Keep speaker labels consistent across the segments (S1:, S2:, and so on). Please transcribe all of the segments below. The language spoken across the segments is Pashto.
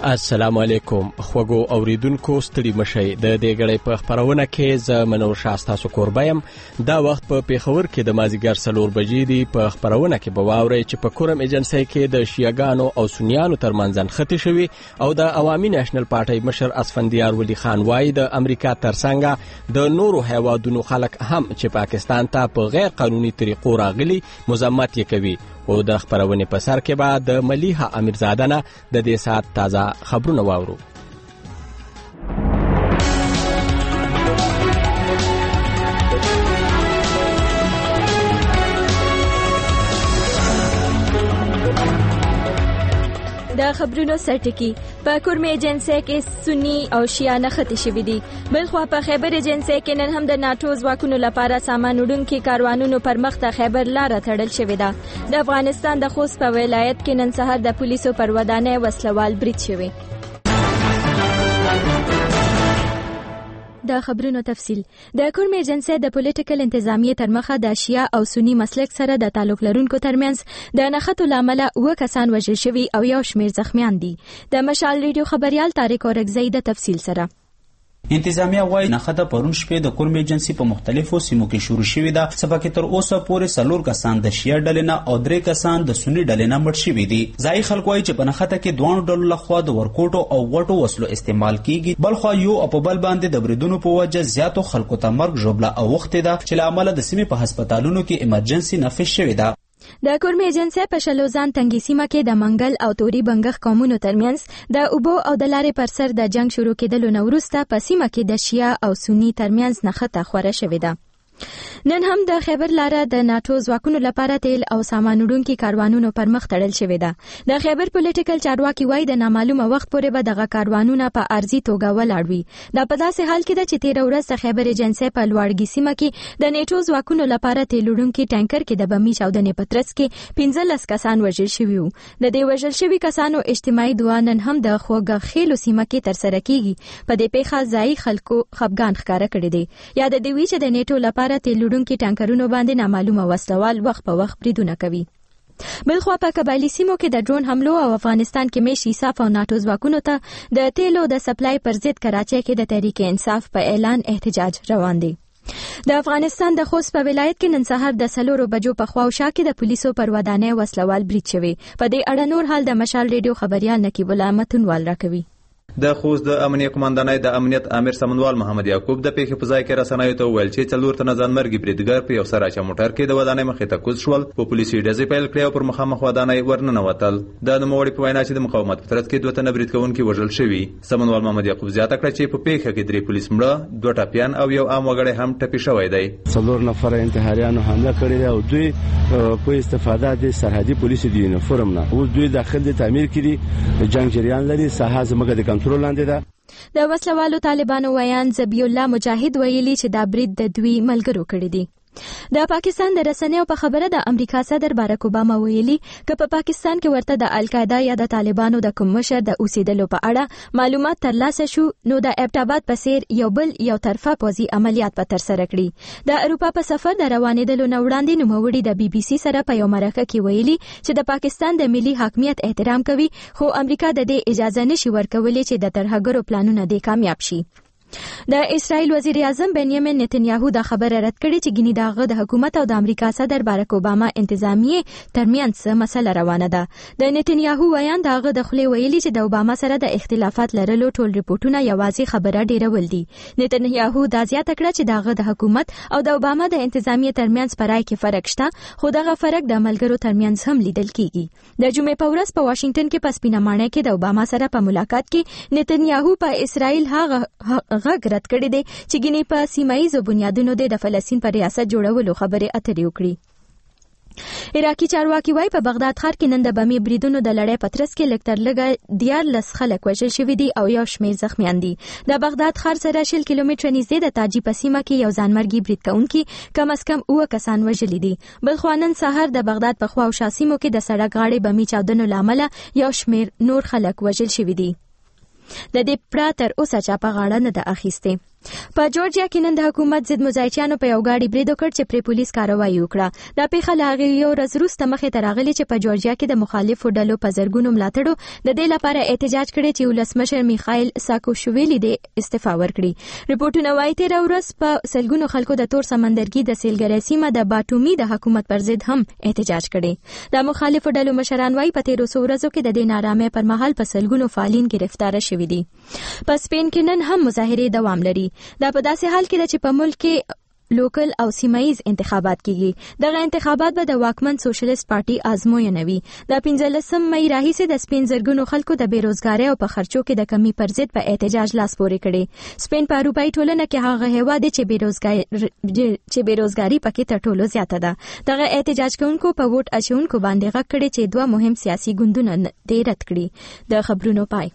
S1: السلام علیکم خوږو اوریدونکو ستړي مشئ د دې غړې په خبرونه کې ز منور شاستا سو کوربایم دا وخت په پیښور کې د مازیګر 4 بجې دی په خبرونه کې بواوري چې په کورم ایجنسی کې د شیعاګانو او سنیانو ترمنځ ختی شوی او د عوامي نېشنل پارټي مشر اسفندیار ولی خان وای د امریکا ترڅنګ د نورو هیوادونو خلک هم چې پاکستان ته په غیر قانوني طریقو راغلي مذمت یې کوي او د خبرونه په سر کې بعد د ملیحه امیرزاده نه د دې سات تازه خبرونه واورو.
S2: د خبرونو سرټکی په کورم ایجنسی کې سنی او شیعه نښتې شوي دي. بلخوا په خیبر ایجنسی کې نن هم د ناټو ځواکونو لپاره سامان وړونکي کاروانونو پر مخ ته خیبر لاره تړل شوې ده. د افغانستان د خوست په ولایت کې نن سهار د پولیسو پر ودانۍ وسلوال برید شوی. د خبرونو تفصیل د کورم ایجنسی د پولیټیکل انتظامیه تر مخه د شیعه او سنی مسلک سره د تعلق لرونکو ترمنځ د نښتو لامل 9 کسان وژل شوي او یو شمیر زخمیان دي. د مشال ریډیو خبريال طارق اورګزی د تفصیل سره.
S3: انتظامیه وايي نخښه پرون شپې د کورم ایجنسی په مختلفو سیمو کې شروع شوې ده چې پکې تر اوسه پورې 4 کسان د شیعه ډلې نه او 3 کسان د سنی ډلې نه مړ شوي دي. ځای خلک وايي چې په نخښه کې دوه ډلو لخوا د ورکوټو او وټو وسلو استعمال کیږي. بلخوا یو په بل باندې د بریدونو په وجه زیاتو خلکو ته مرګ ژوبله او وخت ده چې له امله د سیمې په هسپتالونو کې ایمرجنسي نافذ شوې ده.
S2: د کورم ایجنسی په شلوزان تنګي سیمه کې د منګل او توري بنګخ قومونو ترمنځ د اوبو او د لارې پر سر د جنگ شروع کېدلو نه وروسته په سیمه کې د شیعه او سنی ترمنځ نښته خوره شوې ده. نن هم د خیبر لاره د ناټو ځواکونو لپاره تیل او سامان وړونکي کاروانونو پر مخ تړل شوې ده. د خیبر پولیټیکل چارواکي وایي د نامعلومه وخت پورې به دغه کاروانونه په ارزي توګه ولاړ وي. دا په داسې حال کې ده چې 13 ورځ د خیبر ایجنسی په لوړګي سیمه کې د نیټو ځواکونو لپاره تیل وړونکي ټانکر کې د بمي چاودنې په ترڅ کې 15 کسان وژل شوي وو. د دې وژل شوي کسانو اجتماعي دعا نن هم د خوږخیلو سیمه کې ترسره کیږي. په دې پیښه ځای خلکو خپګان ښکاره کړی دی. یاد دی وی چې د نیټو لپاره تیل وړونکي ټانکرونو باندې نامعلومه وسلوال وخت په وخت بریدونه کوي. بلخوا په قبایلی سیمو کې د ډرون حملو او افغانستان کې میشي صاف او ناټو ځواکونو ته د تیلو د سپلای پر ضد کراچۍ کې د تحریک انصاف په اعلان احتجاج روان دی. د افغانستان د خوست په ولایت کې نن سهار د 4 بجو په خواوشا کې د پولیسو پر ودانۍ وسلوال برید شوی. په دې اړه نور حال د مشال ریډیو خبريال نقیب الله متنوال راکوي.
S4: د خوست د امنیه قومندانۍ د امنیت امیر سمنوال محمد یعقوب د پیښې په ځای کې رسنیو ته وویل چې 4 تنه ځانمرګي بریدګر په یو سراچا موټر کې د ودانۍ مخې ته کوز شول. په پولیسي ډزې پیل کړې او پر مخامخ ودانۍ ورننوتل. د نوموړي په وینا چې د مقاومت په ترڅ کې 2 تنه برید کوونکي وژل شوي. سمنوال محمد یعقوب زیاته کړه چې په پیښه کې 3 پولیس مړه، 2 ټپیان او یو عام وګړی هم ټپي شوی دی.
S5: 4 نفر انتحاریانو حمله کړې ده او دوی په استفاده د سرحدي پولیسو د یونیفورم نه اوس دوی داخل د تعمیر کړي جنگ جریان لري. ساحه زموږ د کنټرول لاندې ده.
S2: د وسلوالو طالبانو ویان زبی الله مجاهد ویلي چې دا برید د دوی ملګرو کړی دی. د پاکستان د رسنیو په خبره د امریکا صدر بارک اوباما ویلي چې په پاکستان کې ورته د القاعده یا د طالبانو د کوم مشر د اوسېدلو په اړه معلومات ترلاسه شو نو د ابټاباد په څیر یو طرفه پوځي عملیات په ترسره کړي. د اروپا په سفر د روانېدلو نه وړاندې نوموړي د BBC سره په یو مرکه کې ویلي چې د پاکستان د ملي حاکمیت احترام کوي خو امریکا د دې اجازه نشي ورکولی چې د ترهګرو پلانونه دې کامیاب شي. د اسرائیل وزیر اعظم بنیامین نتنیاهو دا خبره رد کړې چې ګینه دغه د حکومت او د امریکا صدر بارک اوباما انتظامیه ترمنځ مسله روانه ده. د نتنیاهو ویان دغه د خلې ویلي چې د اوباما سره د اختلافات لرلو ټول ریپورتونه یوازې خبره ډیرول دي. نتنیاهو دا زیاته کړه چې دغه د حکومت او د اوباما د انتظامیه ترمنځ پرای کې فرق شته خو دغه فرق د ملګرو ترمنځ هم لیدل کیږي. د جمعې په ورځ په واشنگټن کې په سپینه ماڼۍ کې د اوباما سره په ملاقات کې نتنیاهو په اسرائیل غږ رد کړی دی چې ګینه په سیمایي بنیادونو د فلسطین پر ریاست جوړولو خبرې اترې وکړي. عراقي چارواکي وايي په بغداد ښار کې نن د بمي بریدونو د لړۍ په ترڅ کې لږ تر لږه 14 خلک وژل شوي دي او یو شمېر زخمیان دي. د بغداد ښار سره 10 کیلومتره نږدې د تاجي په سیمه کې یو ځانمرګي برید کوونکي کم از کم 9 کسان وژلي دي. بلخوا نن سهار د بغداد په خوا او شا سیمو کې د سړک غاړې بمي چاودنو له امله یو شمېر نور خلک وژل شوي دي. د دې پرته تر اوسه چا په غاړه نه ده اخیستې. په جورجیا کې نن د حکومت ضد مزایچیانو په یو ګاډي برید وکړ چې پرې پولیس کاروایي وکړه. دا پیښه له هغې یو ورځ وروسته مخې ته راغلې چې په جورجیا کې د مخالفو ډلو په زرګونو ملاتړو د دې لپاره احتجاج کړی چې ولسمشر میخایل ساکاشویلی د استعفا ورکړي. ریپورتونه وایي تېره ورځ په سلګونو خلکو د تور سمندرګي د سیلګرۍ سیمه د باټومي د حکومت پر ضد هم احتجاج کړی. د مخالفو ډلو مشران وایي په تېرو څو ورځو کې د دې نارامۍ پر مهال په سلګونو فعالین ګرفتاره شوي دي. په سپین کې نن هم مظاهرې دوام لري. دا په داسې حال کې ده چې په ملک کې لوکل او سیمایي انتخابات کیږي. دغه انتخابات به د واکمن سوشلیست پارټي ازموینه وي. د 15 مې راهیسې د سپین زرګونو خلکو د بیروزګارۍ او په خرچو کې د کمی پر ضد په احتجاج لاس پورې کړي. سپین په اروپایي ټولنه کې هغه هیواد دی چې بیروزګاري پکې تر ټولو زیاته ده. دغه احتجاج کوونکو په ووټ اچونکو باندې غږ کړی چې دوه مهم سیاسي ګوندونه دې رد کړي. د خبرونو پای.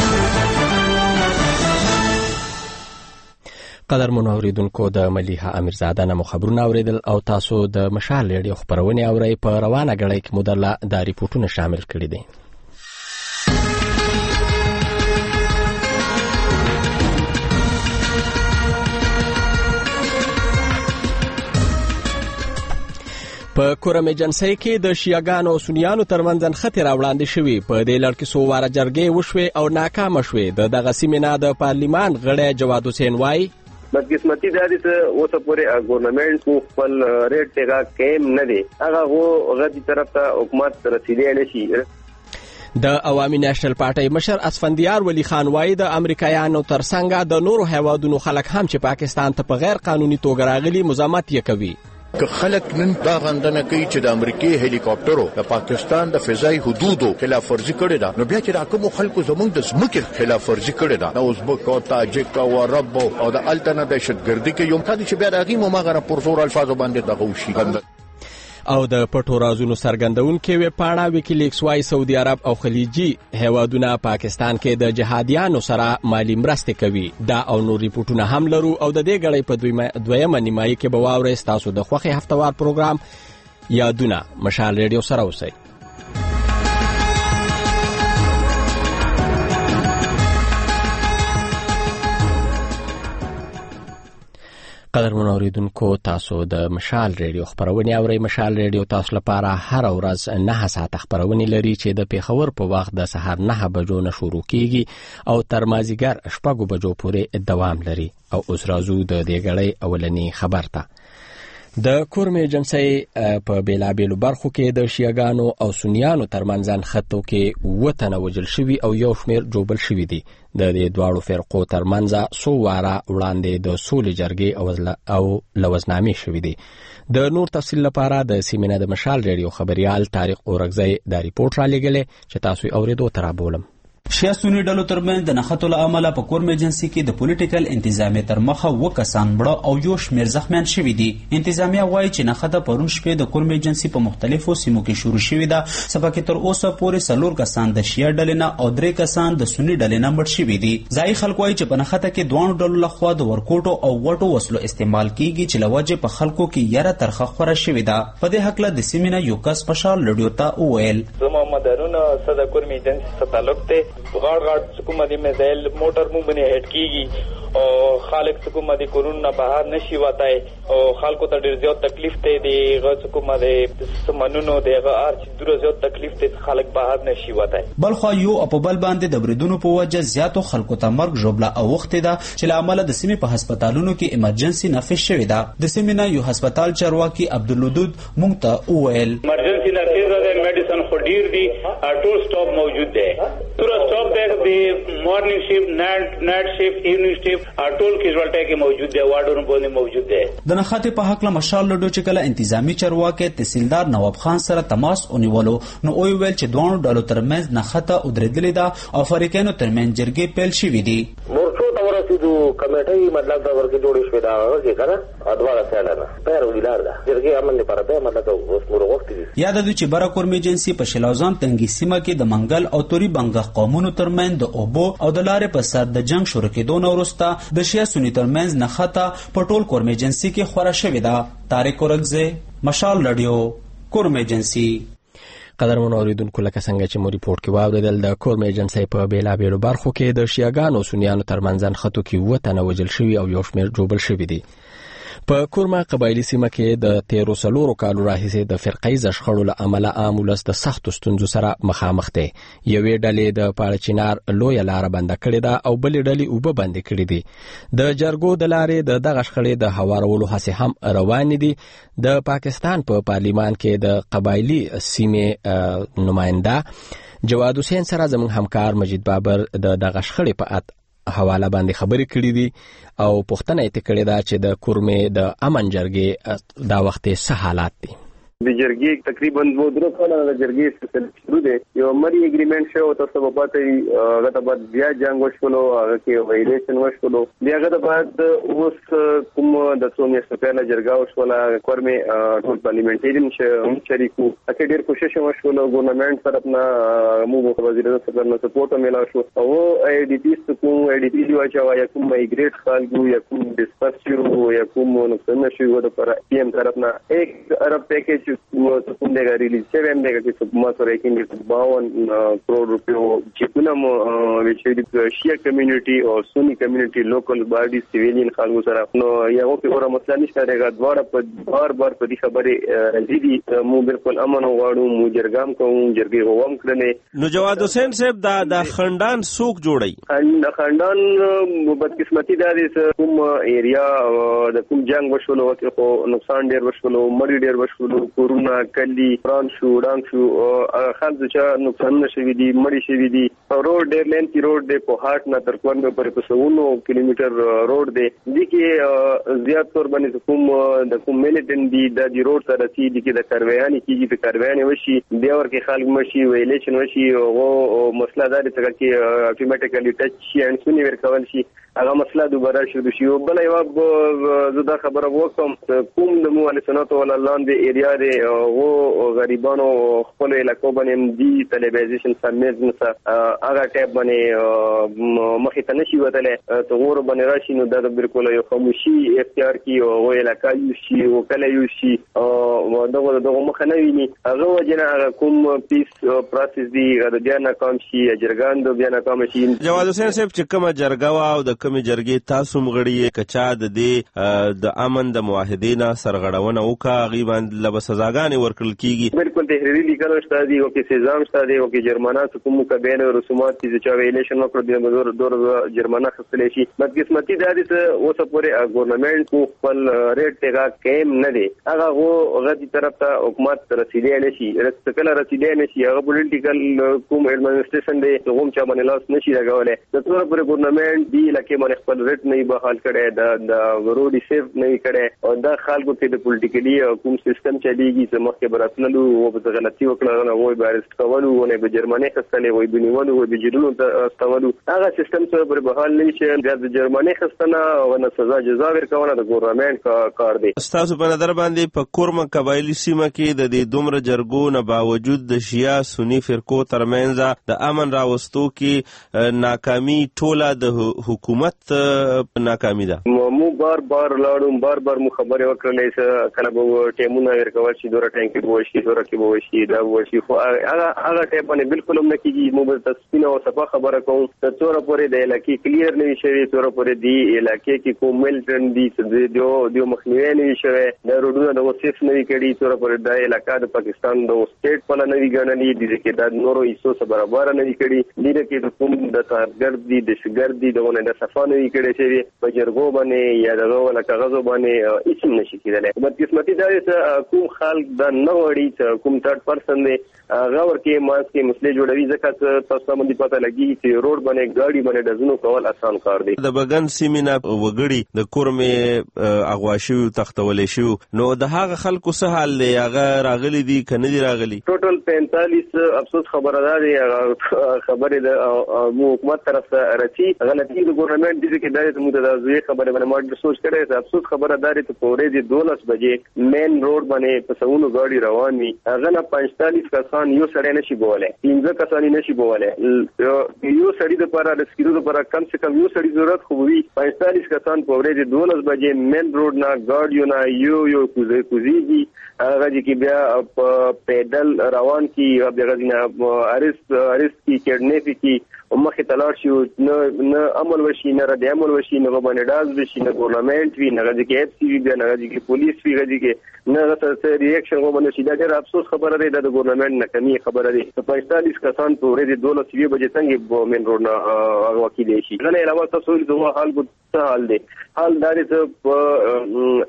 S1: قدرمن اوریدونکو د ملیحه امیرزاده نه خبرونه اوریدل او تاسو د مشال ریډیو خبرونه اورئ. په روانه غړۍ کې مدله د ریپورتونو شامل کړي دي. په کورم ایجنسی کې د شیعاګانو او سنیانو ترمنځ نښتې راوړاندې شوي. په دې لړ کې څو واره جرګې وشوې او ناکامه شوې. دغه سیمې نه د پارلیمان غړی جواد حسین وایي
S6: بدقسمتي دا دي چې اوسه پورې ګورنمنت کو خپل ریټ ټیګه کېم نه دی. هغه غدي طرف ته حکومت رسیدلی نشي.
S1: د عوامي نېشنل پارټۍ مشر اسفندیار ولی خان وایي د امریکایانو ترڅنګ د نورو هیوادونو خلک هم چې پاکستان ته په غیر قانوني توګه راغلي مزاحمت یې کوي.
S7: که خلک نن دا غندنه کوي چې د امریکای هلیکاپټرو د پاکستان د فضایي حدودو خلاف ورزي کړې ده، نو بیا چې راکوم خلکو زمونږ د ځمکې خلاف ورزي کړې ده، نو ازبک او تاجک او عرب او د الټنه دهشتګردي کې یو کدي چې بیا راغی مو ماغه پر زور الفاظ باندې دغه وشي.
S1: او د پټو رازونو څرګندونکې ویبپاڼه ویکیلیکس وايي سعودي عرب او خلیجي هیوادونه پاکستان کې د جهادیانو سره مالی مرستې کوي. دا او نور ریپورتونه هم لرو او د دې غړۍ په دویمه نیمایي کې به واورئ. ستاسو د خوښې هفتوار پروګرام یادونه مشال ریډیو سره اوسئ. قدرمن اوریدونکو تاسو د مشال ریډیو خبرونه اورئ. مشال ریډیو تاسو لپاره هر ورځ 9 ساعت خبرونه لري چې د پیښور په وخت د سهار 9 بجو نه شروع کیږي او تر مازیګر 6 بجو پورې دوام لري. او اوس راځو د دې غړۍ اولنی خبر ته. د کورم ایجنسی په بیلابیلو برخو کې د شیعاګانو او سنیانو ترمنځ نښتو کې 9 تنه وژل شوي او یو شمېر جوبل شوي دي. د دې دواړو فرقو ترمنځ څو واره وړاندې د سولې جرګې او لوزنامې شوي دي. د نور تفصیل لپاره د سیمینه د مشال ریډیو خبريال طارق اورغزی دا ریپورت را لېږلی چې تاسو اوریدو ته رابولم.
S3: شیا سنی ډلو ترمنځ د نښتو له امله په کورم ایجنسي کې د پولیټیکل انتظامیه تر مخه 9 کسان مړه او یو شمېر زخمیان شوي دي. انتظامیه وایي چې نښته پرون شپې د کورم ایجنسي په مختلفو سیمو کې شروع شوې ده. سبا کې تر اوسه پورې 4 کسان د شیا ډلې نه او 3 کسان د سنی ډلې نه مړ شوي دي. ځایي خلک وایي چې په نښته کې دوه ډلو لخوا د ورکوټو او وټو وسلو استعمال کیږي چې لوجه په خلکو کې یره ترخه خوره شوې ده. په دې حق له د سیمینه یو کس مشال ریډیو ته وویل
S8: محمد هارون صدر کورم ایجنسي سره تعلق دی. غاړ حکومت میزائل موٹر منہ بنے ہیٹ کی گی اور خالق حکومت قانون نہ باہر نشی واتا ہے اور خالق ته ډیر زیات تکلیف ته دی. غ حکومت سمنونو دی غ ارچ ډیر زیات تکلیف ته خالق باہر نشی واتا ہے.
S3: بلخو یو په بل باندې د بریدونو په وجه زیاتو خلکو ته مرګ جوړه او وخت ده چې لامل د سیمې په هسپتالونو کې ایمرجنسي نافذ شوې ده. د سیمې نه یو هسپتال چارواکي عبدالودود مونږ ته وویل
S8: ایمرجنسي نافذ ده. میډیسن خو ډیر دی. ټول سټاپ موجود ده. پورا سټاپ ده. د مارننګ شیفټ نایټ شیفټ ایوننګ شیفټ ټول کیژوالټي کې موجود دی. واډونو باندې موجود دی.
S3: د نښتې په حق له مشال لډو چې کله انتظامی چارواکي تحصیلدار نواب خان سره تماس ونیولو نو وی ویل چې دوه ډلو ترمنځ نښته ودرېدلې ده او فریقانو ترمنځ جرګې پیل شوې دي.
S6: مورچو ته ورسېدو کمیټې مطلب دا ورګه جوړې شوې ده چې کنه ادواره ساله نه پیر ویلار ده جرګې عمل لپاره به مطلب اوس مور وخت دي.
S3: یاد ده چې برا کورم ایجنسي په شلازان تنګي سیمه کې د منګل او توري بنګ قومونو ترمنځ د اوبو او د لارې په سر د جنگ شروع کېدو نه وروسته د شیا سنی ترمنځ نښته په ټول کورم ایجنسي کې خوره شوې ده. طارق اورغزی مشال رادیو کورم ایجنسي.
S1: قدرمن اوریدونکو لکه څنګه چې مو ریپورت کې واوریدل د کورم ایجنسی په بیلابېلو برخو کې د شیعاګانو سنیانو ترمنځ خطو کې 7 تنه وژل شوي او یو شمېر ژوبل شوي دي. په کورما قبایلی سیمه کې د 13 کالو راهیسې د فرقیز شخړو له امله عام ولس د سختو ستونزو سره مخامخ دي. یوې ډلې د پاړچینار لویه لاره بنده کړې ده او بلې ډلې اوبه بندې کړې دي. د جرګو د لارې د دغه شخړې د هوارولو هڅې هم روانې دي. د پاکستان په پارلیمان کې د قبایلی سیمې نماینده جواد حسین سره زموږ همکار مجید بابر د دغه شخړې په حواله باندې خبرې کړې دي او پوښتنه یې کړې ده چې د کورمې د امن جرګې دا وخت څه حالات دي.
S9: د جرګې تقریبا 2 کاله د جرګې سلسله شروع ده. یو مری اګریمنت شو تاسو په پاتې هغه ته بعد بیا جنگ وشولو، هغه کې وایلیشن وشولو. بیا هغه ته بعد اوس کوم د څومره سپېله جرګه وشوله کورمې ټول پارلیمنټریان شریکو اته ډېر کوشش وشولو ګورنمنت طرفنا موږ وزیر اعظم نه سپورټ ملا شو او ای ډی پی کوم ای ډی پی دی واچو یا کوم مایګریټ خلکو یا کوم ډیسپرسیو یا کوم نقصان شي و د پر پی ایم طرفنا 1 ارب پیکیج کوم دیګه ریلیز شوی هم دیګه چې ما سره کې 52 کروڑ روپیو چې کوم چې شیعه کمیونټي او سنی کمیونټي لوکل باډي سیویلین خلکو سره نو یو په اړه مسله نشته راغله. دواړه په بار په دې خبره راځي. مو بالکل امن غواړو، مو جرګام کوم جرګې غوام کړنه.
S10: نو جواد حسین صاحب دا خندان سوق جوړي
S9: خندان بدقسمتي د کوم ایریا د کوم جنگ وشولو او نقصان ډیر وشولو، مړی ډیر وشولو، کورونا کلی فران شو ډانګ شو خلک چې نقصان نشوي دي، مړی شوي دي. روډ ډیر لینتي روډ دی په هارت نه تر کومه پر 100 کیلومتر روډ دی. دي کې زیات تور باندې کوم ملیټن دي د روډ سره چې دي کې د کاروایاني کیږي د کاروایاني وشي بیا ورکه خلک مشي ویلیشن وشي او مسله دا دي چې اتوماتیکلی ټچ شي ان سونی ورکول شي هغه مسله دوباره شروع شي. بل یو زدا خبره وکم کوم د موالسنات ولا لاندې ایریا دی او غریبانو خپل علاقو باندې دی ټلویزیون سمیز نسا هغه ټیپ باندې مخې ته نشي وتله ته ور باندې راشي نو دا بالکل یو خاموشي اختیار کی او علاقه یو شي او کله یو شي او دغه مخ نه ویني هغه وجنه کوم پیس پروسس دی د بیا ناکام شي جرګان د بیا ناکام شي.
S10: جواد حسین صاحب چې کومه جرګه او د کومې جرګې تاسو مغړی کچا د دې د امن د معاهدینه سرغړونه وکړه غیبان له سزاګانې ورکړل کیږي.
S9: بالکل تحریری لیکل شته دي او کې سزا شته دي او کې جرمانه کوم مقابله رسومات چې چا ویلیشن وکړ د دور جرمانه خپلې شي. بدقسمتي دا دي چې اوسه پورې ګورنمنت کو خپل ریټ ټیګه کېم نه دي. هغه غږی طرف ته حکومت رسیدای نشي رسکل رسیدای نشي. هغه پولیټیکل کوم ایڈمنسټریشن دی کوم چا باندې لاس نشي راغولای. د ټول پر ګورنمنت دی لکه باندې خپل ریټ نه بحال کړي د روډي سیف نه کړي او د خلکو کې د پولیټیکلی کوم سیستم چلیږي چې مخکې براتللو او په غلطي وکړه وای بارست کولو او نه به جرمني خستلې وای بنیولو وای بجرونو استولو هغه سیستم څه پر بحال نه شي د جرمني خستنه او نه سزا جزا ورکونه د ګورنمنت کار دی.
S10: تاسو په نظر باندې په کورم قبایلی سیمه کې د دې دومره جرګو نه باوجود د شیعه سنی فرقو ترمنځ د امن راوستو کې ناکامي ټوله د حکومت ناکامي ده.
S9: مو بار لاړو بار مو خبره وکړلې کله به ټیمونه ورکول شي دوره ټانک به وشي دوره کې به وشي دا وشي خو هغه ټیپ باندې بالکل هم نه کیږي. مو به تاسو او صفه خبره کوم چې څوره پورې د علاقې کلیر نه شي څوره پورې دی علاقې کې کوم ملټن دي چې دیو مخنیوي نه شي د روډونو د وسیف نه کړي څوره پورې د علاقې د پاکستان د سټیټ په لنوي ګڼلې دي چې د نورو ایسو سره برابر نه کړي دي کې کوم د تارګر دي د شګر دي دغه د صفه نه کړي چې په جرګو باندې یا دغه ولا کاغذ باندې هیڅ نشي کېدلی. بدقسمتي دا چې کوم خلک د نه وړي چې کوم ثird person دی هغه ورکه ماس کې مسلې جوړوي ځکه تاسو باندې پته لګي چې روډ باندې ګاډي باندې دزنو کول آسان کار دی.
S10: د بغن سیمینا وګړي د کورمې اغواشي تختولې شو نو د هغه خلکو څه حال دی هغه راغلي دي کنه دي راغلي
S9: ټوټل 45 افسوس خبره ده خبره د حکومت طرف ته راځي غلطي د ګورنمنت ګورنمنت دې کې دا موږ د زوی خبره باندې ما سوچ کړی ته افسوس خبره داري ته پورې د 12 بجې مین روډ باندې په سونو غاډي روان وي هغه نه 45 کسان یو سړی نشي بوله 15 کسان نشي بوله یو سړی د لپاره د سکیورټي لپاره کم څه کم یو سړی ضرورت خو وي 45 کسان پورې د 12 بجې مین روډ نه غاډیو نه یو کوزيږي هغه چې بیا پیدل روان کی بیا غزنه ارست کی کډنیپ کی مخه تلاش شو نه عمل وشي نه رد عمل وشي نه باندې داز وشي نه ګورنمنت وی نه غږی کې اف سی وی نه غږی کې پولیس وی غږی کې نه څه ریاکشن باندې شي دا ډېر افسوس خبره ده د ګورنمنت نه کمی خبره ده 45 کسان په ورځ 12 بجې څنګه مین روډ نه وکیل شي غنه علاوه تاسو د حال څه حال دی حال داري ته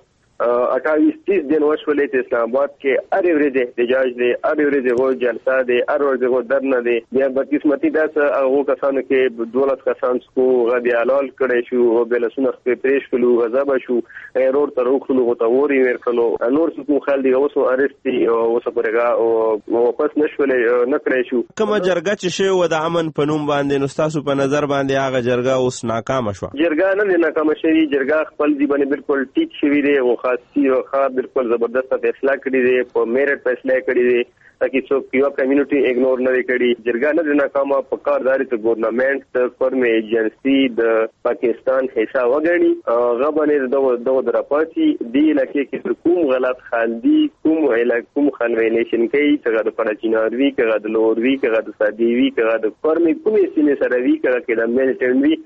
S9: 28 दिन वशवले اسلام آباد کې هر ورځ احتجاج دی هر ورځ غو جلسه دی هر ورځ غو درنه دی بیا بدقسمتي دا هغه کسانو کې 12 کسان کو غدي حلال کړي شو او بل سنخ په پریش کلو غضب شو روډ ته روخلو غوتوري ورکلو نور څه خل دی اوسو ارستي او اوسو پرګه او واپس نشولې نه کړی شو
S10: کومه جرګه چې شی و د امن په نوم باندې نو تاسو په نظر باندې هغه جرګه اوس ناکام شوه
S9: جرګه نه ناکام شوی جرګه خپل دی باندې بالکل ټیک شوی دی او خاصي او بالکل زبردست فیصله کړی دی په میرټ فیصله کړی دی تاکي څوک یو کمیونټي اګنور نه کړي جرګه نه ناکامه پکارداري ته ګورنمنت د فرم ایجنسی د پاکستان حصہ وګڼي غبنې د درپاتي دی لکه کې کوم غلط خاندي کوم خنوینیشن کوي څنګه د پراچیناروي کغه د لوروي کغه د ساديوي کغه د فرم کومې سینې سره وی کغه کې د ملټنوي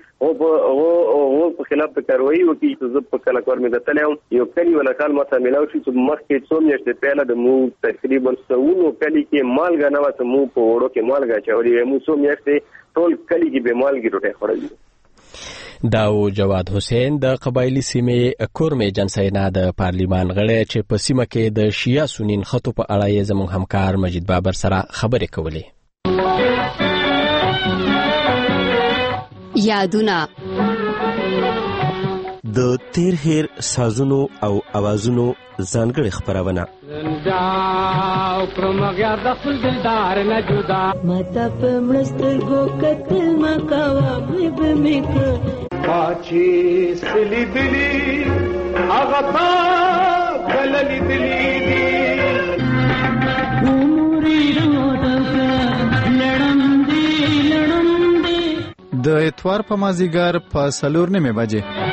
S9: او په خلاف د کاروي وکي چې په کله کار مې دتلم یو کلی ولا کال ما سملاو چې مخکې څو میاشتې پهله د مو تقریبا 100 کلی کې مالګه نه وته مو په وړو کې مالګه چوري مو څو میاشتې ټول کلی کې به مالګي روټه خوري
S1: داو جواد حسین د قبایلی سیمې کورمې جنسینا د پارلیمان غړی چې په سیمه کې د شیعه سنین خطو په اړه یې زموږ همکار مجید بابر سره خبرې کولې
S11: یادونه
S10: د تیر هیر سازونو او اوازونو ځانګړي خبرونه
S12: زنداو پرمغیار د خپل دلدار نه جدا مته په مسترګو کتل مکوا به میک پاچی سلی دلی هغه تا کللی دلی دی عمرې روټه لړم دی
S13: د اتوار په مازیګر په 4:30 بجې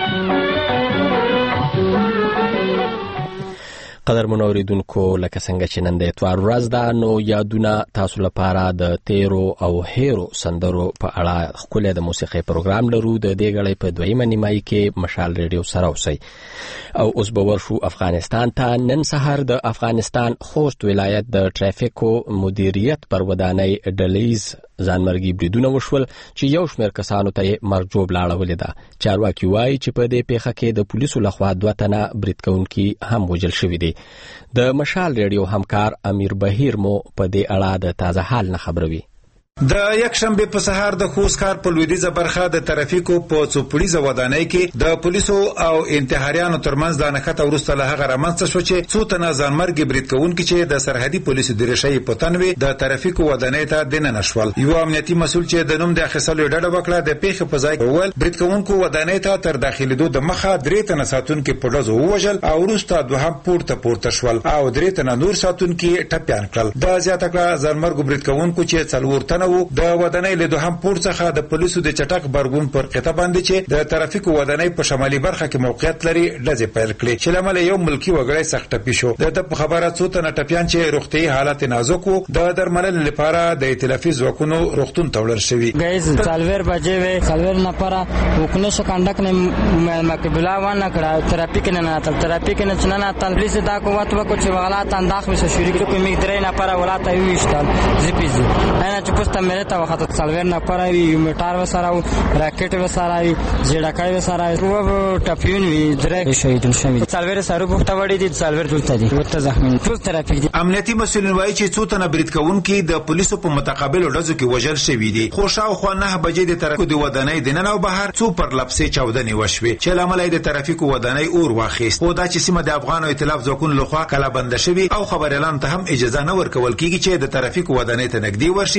S1: قدر منوریدونکو لکه څنګه چې نن د اتوار ورځ ده نو یادونه تاسو لپاره د تیرو او هیرو سندرو په اړه خپل د موسیقي پروګرام لرو د دې غړې په دویمه نیمایي کې مشال ریډیو سره اوسئ او اوس به ورشو افغانستان ته نن سهار د افغانستان خوست ولایت د ټرافیکو مدیریت پر ودانۍ ډلیز ځانمرګي بریدونه وشول چې یو شمېر کسانو ته مرګ جوړ لاړولې ده چارواکي وایي چې په دې پیښه کې د پولیسو لخوا 2 تنه برید کوونکي هم وژل شوي دي د مشال ریډیو همکار امیر بهیر مو په دې اړه د تازه حال نه خبروي
S14: د یکشنبه په سهار د خوست ښار په لویدیځه برخه د ترافیکو په څوپړیزه ودانۍ کې د پولیسو او انتحاریانو ترمنځ د نښته وروسته له هغه رامنځته شو چې څو تنه ځانمرګي برید کوونکي چې د سرحدي پولیسو د ریشۍ په تنوي د ترافیکو ودانۍ ته دننه شول یو امنیتي مسول چې د نوم د اخیستلو ډډه وکړه د پیښې په ځای کې ول برید کوونکو ودانۍ ته تر داخليدو د مخه 3 تنه ساتونکي په ډزو ووژل او وروسته دوهم پورته شول او 3 تنه نور ساتونکي ټپيان کړل د زیاته کړه ځانمرګو برید کوونکو چې 4 تنه د ودانۍ له دوهم پور څخه د پولیسو د چټک برګون پر قطه باندې چې د ترافیکو ودانۍ په شمالي برخه کې موقعیت لري ډزې پیل کړې چې لامل یو ملکی وګړی سخت ټپي شو د په خبره څو تنه ټپيان چې روغتي حالت نازک وو د درملنې لپاره د ائتلافي ځواکونو روغتون ته وړل شوی
S12: غیز څلور بجې وې څلور نفر وکړو شو کنډک نه مقبله ونه کړه ترافیک نه ترافیک نه څنګه پولیس دا قوت وکړي چې ولات انداخ وسه شریک کوي می درې نفر ولات ویشتل زپیزي انا چې پوسټه مې ته وخت څلور نفر وی میټار وسره راکټ وسره وی جړکای وسره او ټپیون وی درې شهیدون شوی څلور سره بوخته وړي دي څلور دلته دي ورته زخمی ټول ترافیک دي
S14: امنیتي مسولین وایي چې څو تنه برید کوونکي د پولیسو په متقابل ډزو کې وژل شوی دي خو شاوخوا 9 بجې د ترافیکو د ودانۍ د نن او بهر څو پر لپسې چاودنې وشوي چې لامل د ترافیکو ودانۍ اور واخیست او دا چې سیمه د افغان ائتلاف ځواکونو لخوا کلا بند شوی او خبريالان ته هم اجازه نه ورکول کیږي چې د ترافیکو ودانۍ ته نږدې ورشي لا هم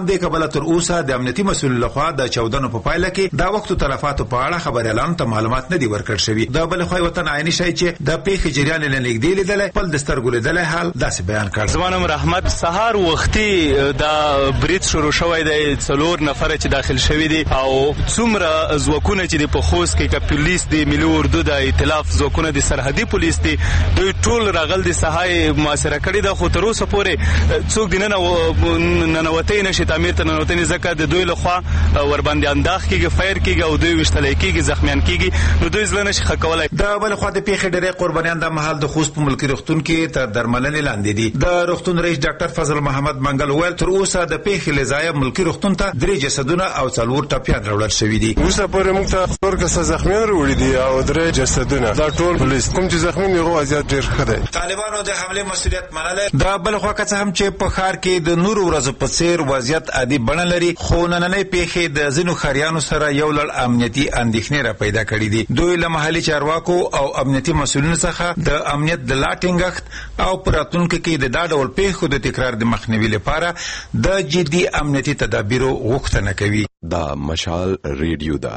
S14: همدې کبله تر اوسه د امنیتي مسؤل لخوا د 14 په پایله کې د وخت تلفاتو په اړه خبريالانو ته معلومات نه دي ورکړل شوي. د بل خو وطن عیني شای چې د پیښې جریان نه نږدې لیدل خپل د سترګو لیدل حال داسې بیان کړ.
S11: زمانم رحمت سهار وختي دا برید شروع شوی دی، 4 نفر چې داخل شوی دي او څومره ځواکونه چې په خوست کې پولیس دی، ملي اردو د ائتلاف ځواکونه دي، سرحدي پولیس دي، دوی ټول راغل دي سهای محاصره کړی د خو تر اوسه پورې څوک دینه ننوتې نشي تعمیر ته ننوتې ځکه د دوی لخوا ور باندې انداخ کیږي، فایر کیږي او دوی وشتل کیږي، زخمیان کیږي، نو دوی ځل نشي خکولای.
S14: د بل خو د پیښې ډېرې قربانیان د محل د خوست په ملکی روغتون کې تر درملنې لاندې دي. د روغتون رئیس ډاکټر فضل محمد منګل ویل تر اوسه د پیښې لزایه ملکی روغتون ته 3 جسدونه او 4 ټپيان راوړل شوي دي.
S15: اوسه پورې موږ ته 4 کسه زخمیان وروړي دي او 3 جسدونه. دا ټول پولیس کوم چې زخمی نه غو ازیات ډېر ښه دی.
S14: طالبانو د حمله مسؤلیت منله. د بل خو که څه هم چې په ښار کې د نور ورځو په څیر وضعیت عادي بڼه لري، خو نننۍ پیښې د ځینو ښاریانو سره یو لړ امنیتي اندېښنې را پیدا کړې دي. دوی له محلي چارواکو او امنیتي مسؤلینو څخه د امنیت د لا ټینګښت او په راتلونکي کې د دا ډول پیښو د تکرار د مخنیوي لپاره د جدي امنیتي تدابیرو غوښتنه کوي.
S16: دا مشال ریډیو ده.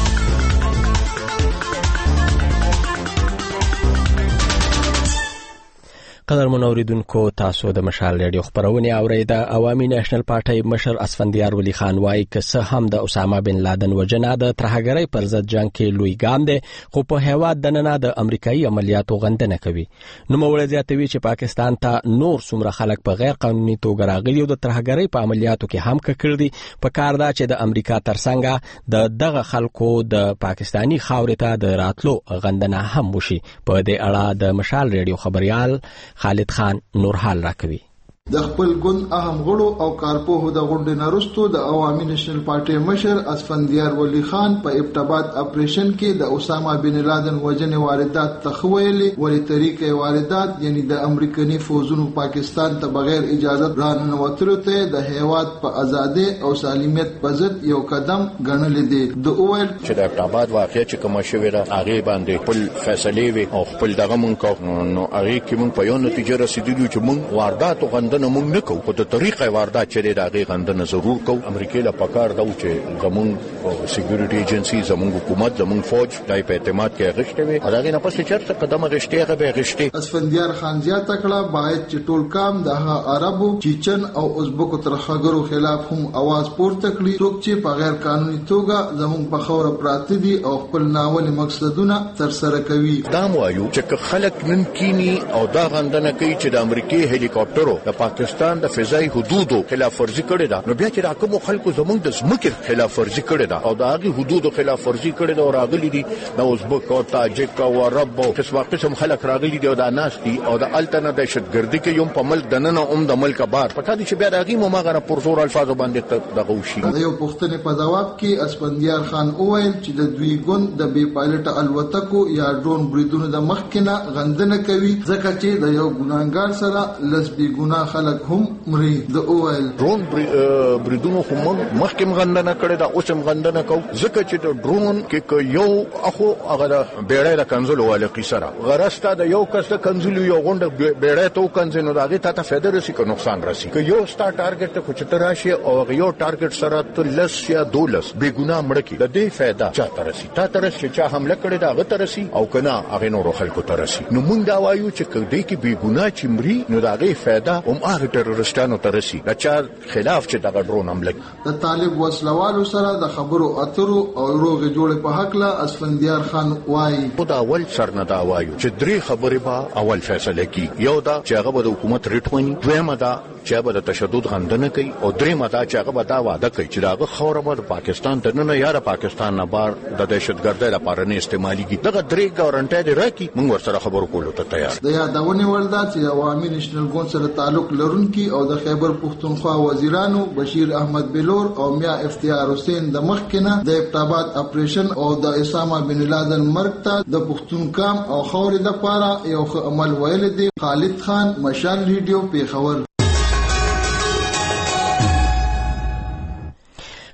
S1: قدرمن اوریدونکو، تاسو د مشال ریډیو خبرونه اورئ. د عوامي نېشنل پارټۍ مشر اسفندیار ولی خان وايي که څه هم د اسامه بن لادن وجنه د ترهګرۍ پر ضد جنگ کې لوی ګام دی، خو په هیواد دننه د امریکایي عملیاتو غندنه کوي. نو موږ زیاتوي چې پاکستان ته نور څومره خلک په غیر قانوني توګه راغلي او د ترهګرۍ په عملیاتو کې هم کړي دي. په کار دا چې د امریکا ترڅنګ د دغه خلکو د پاکستانی خاورې ته د راتلو غندنه هم وشي. په دې اړه د مشال ریډیو خبريال خالد خان نورحال راکوي.
S17: د خپل ګوند اهم غړو او کارپوهو د غونډې نارسته د عوامي نېشنل پارټۍ مشر اسفندیار ولی خان په ابتباد اپریشن کې د اسامه بن لادن وجنې واردات تخویلي ولی طریقې واردات یعنی د امریکایي فوجونو پاکستان ته بغیر اجازه راننوتلو ته د هیواد په ازادي او سالمیت په ضد یو قدم ګڼل دي. د اویل
S7: چې د ابتباد واقعیت چې کوم شوی را هغه باندې خپل فیصله وي او خپل دغه مونږ نو هغه کې مونږ په یو نتیجه رسیدلو چې مونږ واردات غندنه مونږ نه کوو، خو د طریقې واردات چې د غندنه ضرور کوو. امریکای له پکار دا چې زمونږ سکیورټي ایجنسی، زمونږ حکومت، زمونږ فوج دای په اعتماد کې غشته وي او دا نه پس چرته قدم غشته هغه به غشته.
S17: اسفندیار خان زیاته کړه باید چې ټول کام د عربو، چیچن او ازبکو ترهګرو خلاف هم आवाज پورته کړي، څوک چې په غیر قانوني توګه زمونږ په خوره پراته دي او خپل ناول مقصدونه تر سره کوي.
S7: دا وایو چې خلک نن کینی او دا غندنه کوي چې د امریکای هلیکاپټرو د پاکستان د فضائي حدودو خلاف ورزي کړې ده، نو بیا چې راکوم خلکو زمونږ د ځمکې خلاف ورزي کړې ده او د هغه حدودو خلاف ورزي کړې ده او راغلي دي د ازبک او تاجک او عرب او قسم خلک راغلي دي او د ناس دي او د الټنه دهشتګردي کې یوم په ملک دننه د ملک بار پتا دي چې بیا راغی مو ماغه پرزور الفاظ باندې دغه وشي.
S17: د یو پښتنې په جواب کې اسفندیار خان اویل چې د دوی ګوند د بي پایلټ الوتکو یا ډرون بریدونو د مخکنه غندنه کوي ځکه چې د یو ګناګار سره لسبي ګناه خلک هم مري. د اویل
S7: ډرون بریدونو هم مخکم غندنه کړي دا اوسم غندنه کو ځکه چې د ډرون کې یو اخو هغه بیړۍ د کنزلو والے قصره غرسته د یو کس د کنزلو یو غونډه بیړۍ ته کنزنو داغه ته فائدہ رسی که نقصان رسی که یو ستا ټارګټ ته خو تراشي او یو ټارګټ سره ته لس یا 12 بے ګناه مړ کی د دې فائدہ چاته رسی تا ترس چې چا حمله کړي دا غته رسی او کنا هغه نور خلکو ته رسی. نو مونږ دا وایو چې کدی کې بے ګناه چمري نو داغه فائدہ هم هغه ټرورستانو ته رسی د چا خلاف چې دغه ډرون حمله.
S17: د طالب وسلوالو سره د خبرو اترو او روغ جوړ په حق لا اسفندیار خان وایي
S7: خدا اول سرنه دا وایو چې درې خبرې به اول فیصله کی. یو دا چې هغه د حکومت ریټونی، دویمه دا چې هغه د تشدد غندنه کوي او دریمه دا چې هغه دا وعده کوي چې دغه خوره به پاکستان ته نه یا پاکستان نه بار د دهشتګردۍ لپاره نه استعماليږي. دغه درې ګارانټي دی راکې موږ ورسره خبرو کولو ته تیار.
S17: د یادونه ولدا چې عوامي نېشنل ګوند سره تعلق لرونکي او د خیبر پښتونخوا وزیرانو بشیر احمد بلور او میا افتیار حسین د مخکنه د ابتابات اپریشن او د اسامه بن لادن مرګ ته د پښتونکام او خوري د لپاره یو عمل ویل دي. خالد خان، مشال ریډیو، پیښور.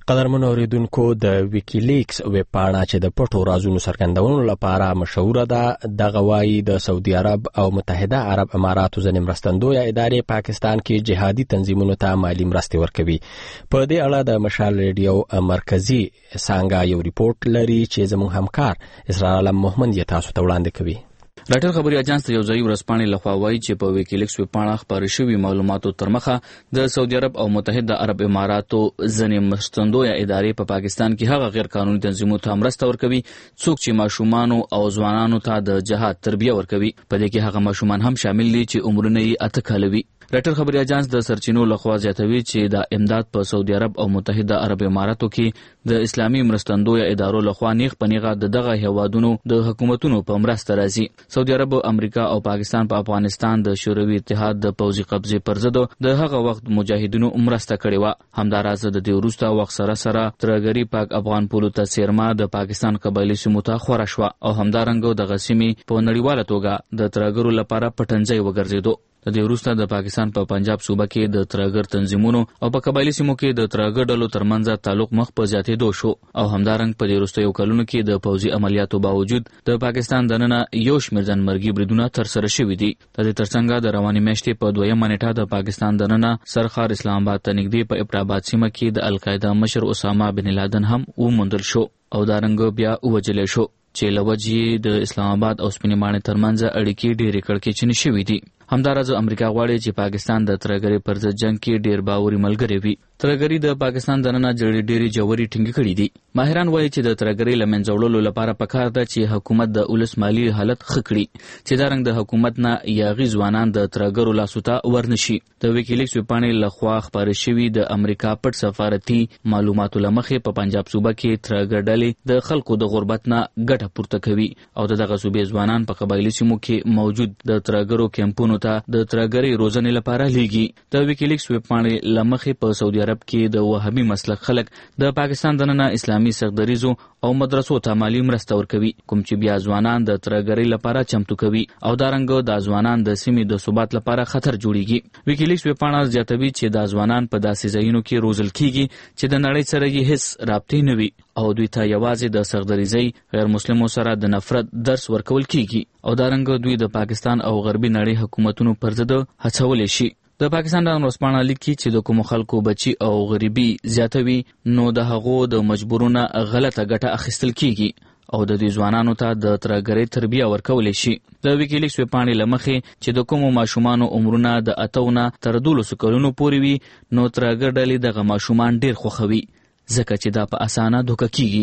S1: قدرمن اوریدونکو د ویکیلیکس ویب پاڼه چې د پټو رازونو څرګندولو لپاره مشهوره ده دغه وایي د سعودي عرب او متحده عرب اماراتو ځینې مرستندویه ادارې پاکستان کې جهادي تنظیمونو ته مالي مرستې ورکوي. په دې اړه د مشال ریډیو مرکزی څنګه یو ریپورت لري چې زموږ همکار اسرار عالم محمد یې تاسو ته وړاندې کوي.
S18: راټر خبري اجانس ته یو ځای ورسپانې لخوا وایي چې په ویکیلیکس ویب پاڼه خپاره شوي معلوماتو تر مخه د سعودي عرب او متحده عرب اماراتو ځینې مرستندویه ادارې په پاکستان کې هغه غیر قانوني تنظیمونو ته مرسته ورکوي څوک چې ماشومانو او ځوانانو ته د جهاد تربیه ورکوي. په دې کې هغه ماشومان هم شامل دي چې عمرونه یې 8 کاله وي. راټر خبري اجانس د سرچینو لخوا زیاتوي چې د امداد په سعودي عرب او متحده عرب اماراتو کې د اسلامي مرستندویه ادارو لخوا نیغ پنیغه دغه هیوادونو د حکومتونو په مرسته راځي. سعودي عرب، امریکا او پاکستان په افغانستان د شوروي اتحاد د پوځي قبضې پر ضد د هغه وخت مجاهدینو مرسته کړې و. همداراز د دې وروسته وخت سره ترګری پاک افغان پولو ته سیرما د پاکستان قبایلی سیمو ته خوره شوه او همدارنګه د غسیمي په نړیواله توګه د ترګرو لپاره پټنځای وګرځیدو. د دې وروسته د پاکستان په پنجاب صوبه کې د ترګر تنظیمونو او په قبایلی سیمو کې د ترګر ډلو ترمنځ تعلق مخ په زیاتېدو شو او همدارنګه په دې وروستیو کلونو کې د پوځي عملیاتو باوجود د پاکستان دننه یو شمېر ځانمرګي بریدونه ترسره شوي دي. د دې ترڅنګ د روانې میاشتې په 2مه نیټه د پاکستان دننه سرخار اسلام آباد ته نږدې په ابټاباد سیمه کې د القاعده مشر اسامه بن لادن هم وموندل شو او دارنګ بیا ووجل شو چې لوجې د اسلام آباد او سپینې ماڼۍ ترمنځ اړیکې ډېرې کړکېچنې شوي دي. همداراز امریکا غواړي چې پاکستان د ترګری پر ضد جنگ کې ډیر باوري ملګری وي. ترګری د پاکستان دننه ډېری جوړي ټینګ کړي دي. ماهران وایي چې د ترګری لمنځه وړلو لپاره پکار ده چې حکومت د ولس مالی حالت ښه کړي چې دا رنګ د حکومت نه یاغي ځوانان د ترګرو لاسو ته ورنشي. د ویکیلیکس ویبپاڼې لخوا خپاره شوي د امریکا پټ سفارتي معلوماتو له مخې په پنجاب صوبه کې ترګر ډلې د خلکو د غربت نه ګټه پورته کوي او دغه صوبې ځوانان په قبایلی سیمو کې موجود د ترګرو کیمپونو ته د ترګری روزنې لپاره لیږي. د ویکیلیکس ویبپاڼې له مخې په سعودي عرب کې د وهابي مسلک خلک د پاکستان دننه اسلامي سردریزو او مدرسو ته مالی مرسته ورکوي کوم چې بیا ځوانان د ترګری لپاره چمتو کوي او دارنګ د ځوانان د سیمې د ثبات لپاره خطر جوړیږي. ویکیلیکس ویبپاڼه زیاتوي چې د ځوانان په داسې ځایونو کې روزل کیږي چې د نړۍ سره یې هیڅ رابطې نه وي او دوی ته یوازې د سردریزۍ غیر مسلمو سره د نفرت درس ورکول کیږي او دارنګ دوی د پاکستان او غربي نړۍ حکومتونو پر ضد هڅولې شي. د پاکستان د ورځپاڼه لیکي چې د کوم خلکو بچي او غریبي زیاتوي نو د هغو د مجبورونه غلطه ګټه اخیستل کیږي او د دې ځوانانو ته د ترګری تربیه ورکول شي. د ویکیلیکس ویبپاڼې لمخې چې د کوم ماشومانو عمرونه د 8 نه تر 12 کلونو پورې وي نو ترګر ډلې دغه ماشومان ډیر خوښوي ځکه چې دا په اسانه دوکه کیږي.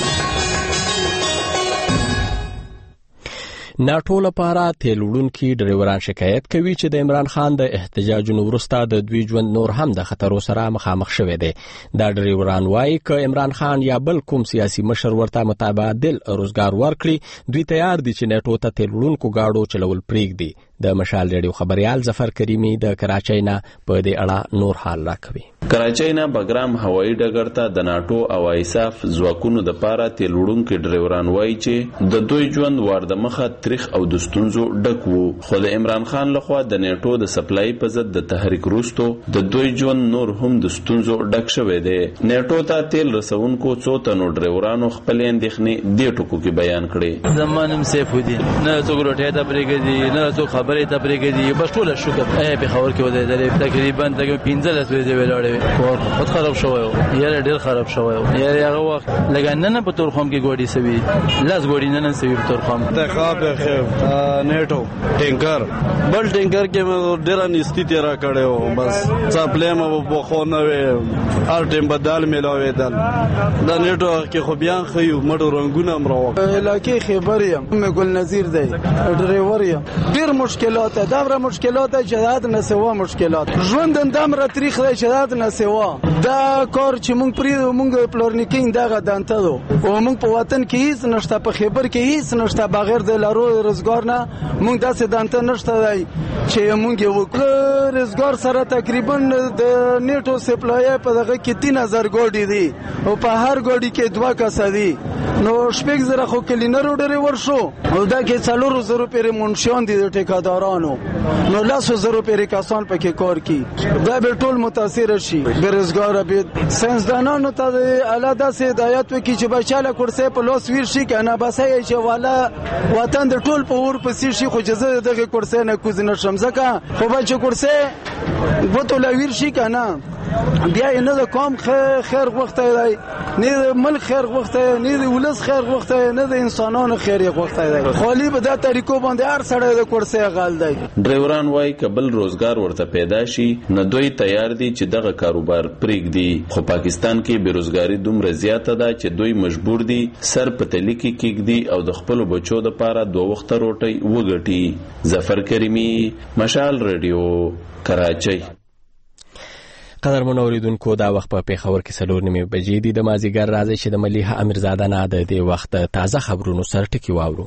S1: ناټو لپاره تیل وړونکي ډریوران شکایت کوي چې د عمران خان د احتجاجونو وروسته د دوی ژوند نور هم د خطرو سره مخامخ شوی دی. دا ډریوران وایي که عمران خان یا بل کوم سیاسي مشر ورته متبادل روزګار ورکړي دوی تیار دي چې ناټو ته تیل وړونکو گاډو چلول پرېږدي. د مشال ریډیو خبريال ظفر کریمی د کراچۍ نه په دې اړه نور حال راکوي.
S10: کراچۍ نه بګرام هوایي ډګر ته د ناټو او ایساف ځواکونو د پاره تیل وړونکي ډریوران وایي چې د دوی ژوند ورده مخه تاریخ او د ستونزو ډک وو خو د عمران خان لخوا د نیټو د سپلای په ضد د تحریک وروسته د دوی ژوند نور هم د ستونزو ډک شوی دی. نیټو ته تیل رسونکو څو تنو ډریورانو خپل اندېښنې دې ټکو کې بیان کړې.
S19: زمانم سیف ودی نه څوک روټه ته پرېږدي نه څوک خبرې ته پرېږدي بس ټول شوکه په خبر کې ودی تقریبا 15 ورځې ولاړې کور خود خراب شوی یاره ډیر خراب شوی یاره هغه وخت لګننه په تورخم کې ګوډي سوي لاس ګوډي نه سوي په تورخم
S20: ته خاب نیټو ټینکر بل ټینکر کې ډیر نستی تیرا کړو بس څپلې مو په خو نه وي هر ټیم بدل ملاوي دل دا نیټو کې خو بیان خيو مړو رنگونه امرو
S21: علاقې خبریم مې ګل نذیر دی ډرایور یم ډیر مشکلات دا ور مشکلات جهاد نه سوا مشکلات ژوند اندام را تاریخ دی جهاد نه سوا دا کار چې مونږ پریدو مونږ پلورنیکینګ دغه دانته دو او مونږ په وطن کې هیڅ نشته په خبر کې هیڅ نشته بغیر د لارو روزګار نه مونږ داسې دانته نشته دی چې مونږ وکړو روزګار سره تقریبا د نیټو سپلای په دغه کې 3000 ګوډي دي او په هر ګوډي کې 2 کس دي نو 6,000 خو کلینر ډریور شو او دا کې 400 روپے منشیان دي د ټیکادارانو نو 100 روپے کسان پکې کار کوي دا به ټول متاثر شي بیروزګار به ساينسدانانو ته اعلی داسې هدایت وکړي چې بچاله کرسي په لاس ویر شي کنه بس یې چې والا وطن د ټول په ور پسې شي خو جزه دغه کرسي نه کوز نه شمزکه خو بچ کرسي وته لا ویر شي کنه بیا نه د قوم خیر وخت دی نه د ملک خیر وخت دی نه د ولس خیر وخت دی نه د انسانانو خیر وخت دی خالی به د طریقو باندې هر سړی د کرسي غال دی
S4: ډرایوران وايي کبل روزګار ورته پیدا شي نه دوی تیار دي چې دغه کاروبار پرېږدي خو پاکستان کې بیروزګاری دومره زیاته ده چې دوی مجبور دي سر په تلی کې کېږدي او د خپل بچو د پاره 2 وخت روټي وګټي ظفر کریمی مشال رادیو کراچۍ
S1: قدر منوریدونکو دا وخت په پیښور کې 4:30 بجې دي د مازیګر راځي چې د ملیحه امیرزاده نه د دې وخت تازه خبرونو سر ټکی واورو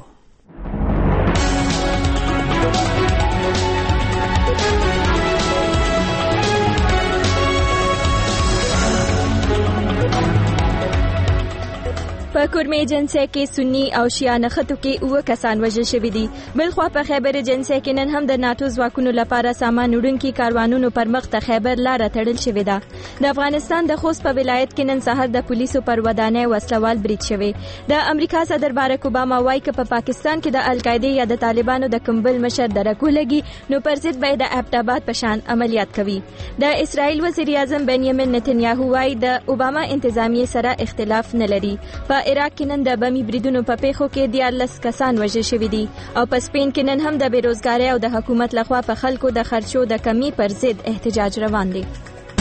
S2: په کورمه جنسه کې سنی او شیعه نخښتو کې 9 کسان وژل شوي دي بلخوا په خیبر جنسه کې نن هم د ناتو ځواکونو لپاره سامان وړونکي کاروانونو پر مخ ته خیبر لاره تړل شوې ده د افغانستان د خوست په ولایت کې نن سهار د پولیسو پر ودانۍ وسلوال برید شوی د امریکا صدر بارک اوباما وايي چې په پاکستان کې د القاعده یا د طالبانو د کمبل مشر درکو لګي نو پر ضد به د ابټاباد په شان عملیات کوي د اسرائیل وزیر اعظم بنیامین نتنیاهو وايي د اوباما انتظامیه سره اختلاف نه لري په عراق کې نن د بمی بریدونو په پیښو کې 14 کسان وژل شوي دي او په سپین کې نن هم د بیروزګاری او د حکومت لخوا په خلکو د خرچو د کمی پر ضد احتجاج روان دي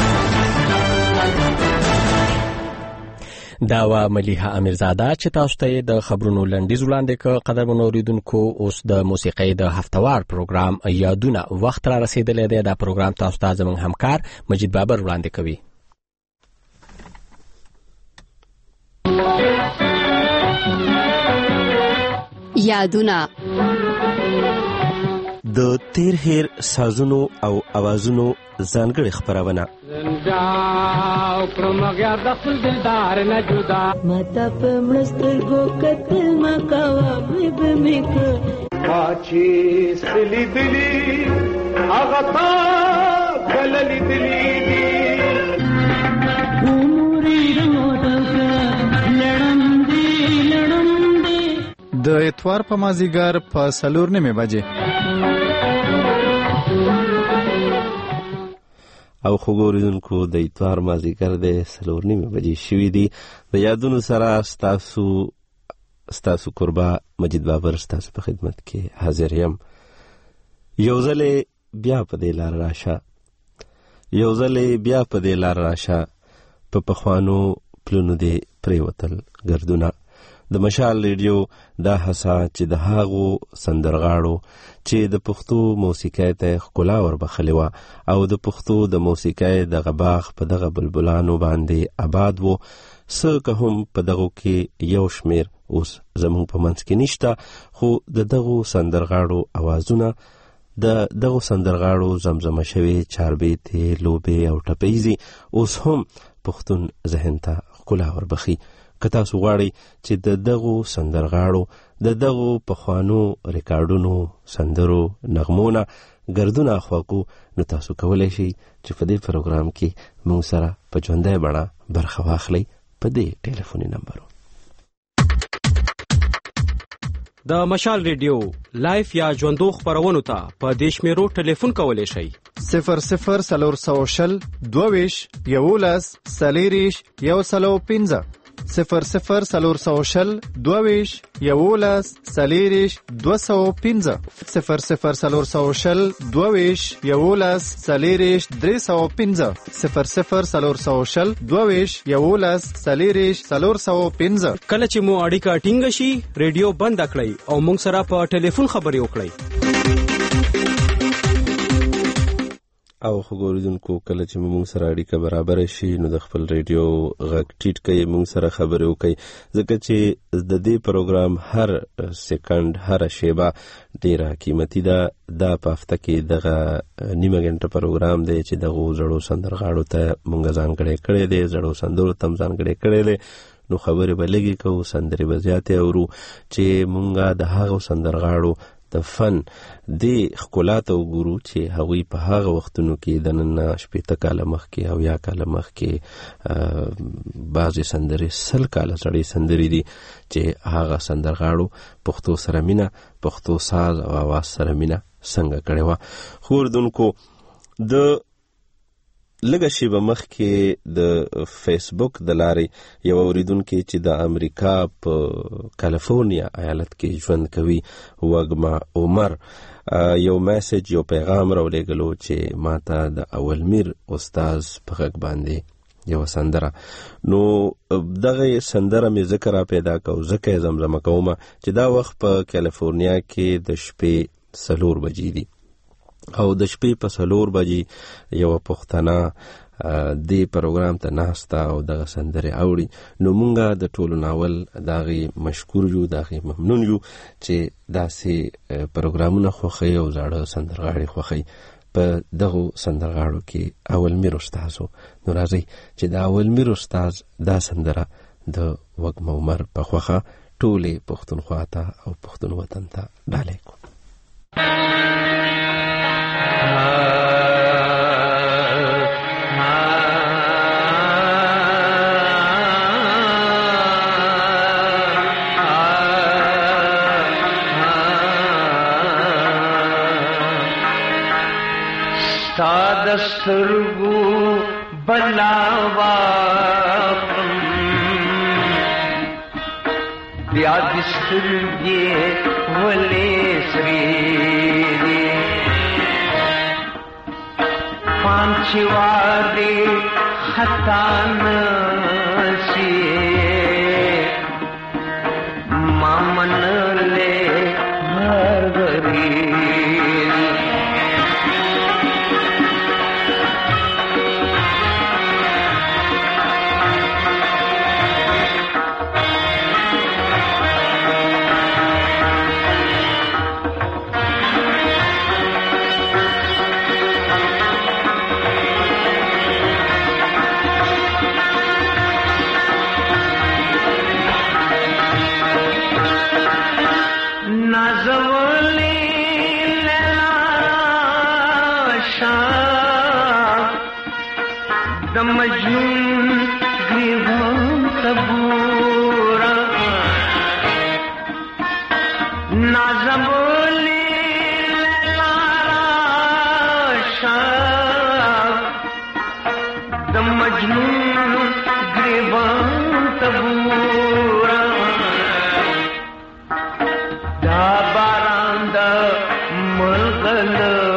S1: دا و ملیحه امیرزاده چې تاسو ته د خبرونو لنډیز وړاندې کړ قدر منوریدونکو اوس د موسیقۍ د هفتوار پروګرام یادونه وخت را رسیدلی دی دا پروګرام تاسو ته زموږ همکار مجید بابر وړاندې کوي
S22: یادونه
S10: د تیر هیر سازونو او اوازونو ځانګړي خبرونه
S22: زنده پرمغیا د خپل دلدار نه جدا ماته په مستر گو کتل ما کاوه به میک
S23: ماچی سلی دلی هغه تا کللی دلی دی
S13: د اتوار په مازیګر په 4:30 بجې
S10: او خبرونکو د اتوار مازیګر د 4:30 بجې شوې دي د یادونو سره ستاسو قربا مجید بابر ستاسو په خدمت کې حاضر یم یو ځل بیا په دې لار راشه په پخوانو پلونو دې پریوتل ګردونه د مشال ریډیو دا هڅه چې د هغو سندرغاړو چې د پښتو موسیقۍ ته ښکلا وربخلې وه او د پښتو د موسیقۍ دغه باغ په دغه بلبلانو باندې آباد و څه که هم په دغو کې یو شمیر اوس زموږ په منځ کې نشته خو د دغو سندرغاړو اوازونه د دغو سندرغاړو زمزمه شوي چاربیتې لوبې او ټپیزې اوس هم پښتون ذهن ته ښکلا وربخي که تاسو غواړئ چې د دغو سندرغاړو د دغو پخوانو ریکارډونو سندرو نغمونه ګردونه اخواکو نو تاسو کولی شئ چې په دې پروګرام کې موږ سره په ژوندۍ بڼه برخه واخلئ په دې ټلیفوني نمبرو
S24: د مشال ریډیو لایف یا ژوندو خبرونو ته په دې شمیرو ټلیفون کولی شئ
S13: 00 22 11 40 115 00 22 11 40 215 00 22 11 40 315 00 22 11 40 415
S24: کله چې مو اړیکه ټینګه شي ریډیو بند کړئ او موږ سره په ټلیفون خبرې وکړئ
S10: او خبرونکو کله چې موږ سره اړیکه برابر شي نو د خپل ریډیو غږ ټیټ کړئ موږ سره خبرې وکړئ ځکه چې د دې پروګرام هر سکند هر شیبه ډیره قیمتي ده دا په هفته کې دغه نیمه غنټه پروګرام دی چې دغه زړو سندرغاړو ته موږ ځانګړی کړی دی زړو سندرو تم ځانګړی کړی دی نو خبرې به لږې کوو، سندرې به زیاتې اورو چې مونږه د هغو سندرغاړو د فن دې ښکلا ته وګورو چې هغوی په هغه وختونو کې د نن 80 کاله مخکې او 10 کاله مخکې بعضې سندرې 100 کاله سړې سندرې دي چې هغه سندرغاړو پښتو سره مینه، پښتو ساز او آواز سره مینه څنګه کړې وه. خو اردونکو د لږه شیبه مخکې د فیسبوک د لارې یو اوریدونکی چې د امریکا په کالیفورنیا ایالت کې ژوند کوي، وږمه عمر، یو میسج، یو پیغام راولېږلو چې ماته د اولمیر استاز په غږ باندې یو سندره. نو دغه سندره مې ذکر را پیدا کو ځکه یې زمزمه کومه چې دا وخت په کالیفورنیا کې د شپې 4 بجې دي او د شپې په 4 بجې یو پښتنه دې پروګرام ته ناسته او دغه سندرې اوري. نو مونږه د ټولو ناول داغي مشکور یو، داغي ممنون یو چې داسې پروګرامونه خوښي او زاړه سندرغاړي خوښي. په دغه سندرغاړو کې اولمیر استادو. نو راځي چې د اولمیر استاد دا سندره د وږمه عمر په خوخه ټولې پښتونخوا ته او پښتون وطن ته ډالۍ کو.
S23: سترګو بلاوا بیا د سترګې ولې سری پانچوارې خطا نشي ما منلې مرغري مجنون گریبان تبورا نازبولی لاراشا د مجنون گریبان تبورا دا باران دا ملغل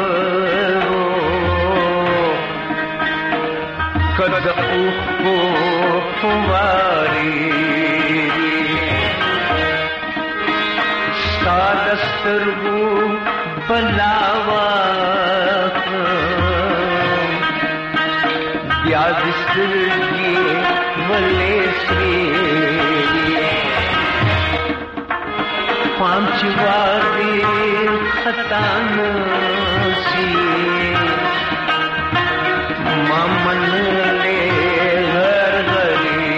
S23: کد اوخ کو فواری ستا دسترگو بلاوا بیا دسترگی ولی سری پانچواری خطان سی مامن لے گھر گری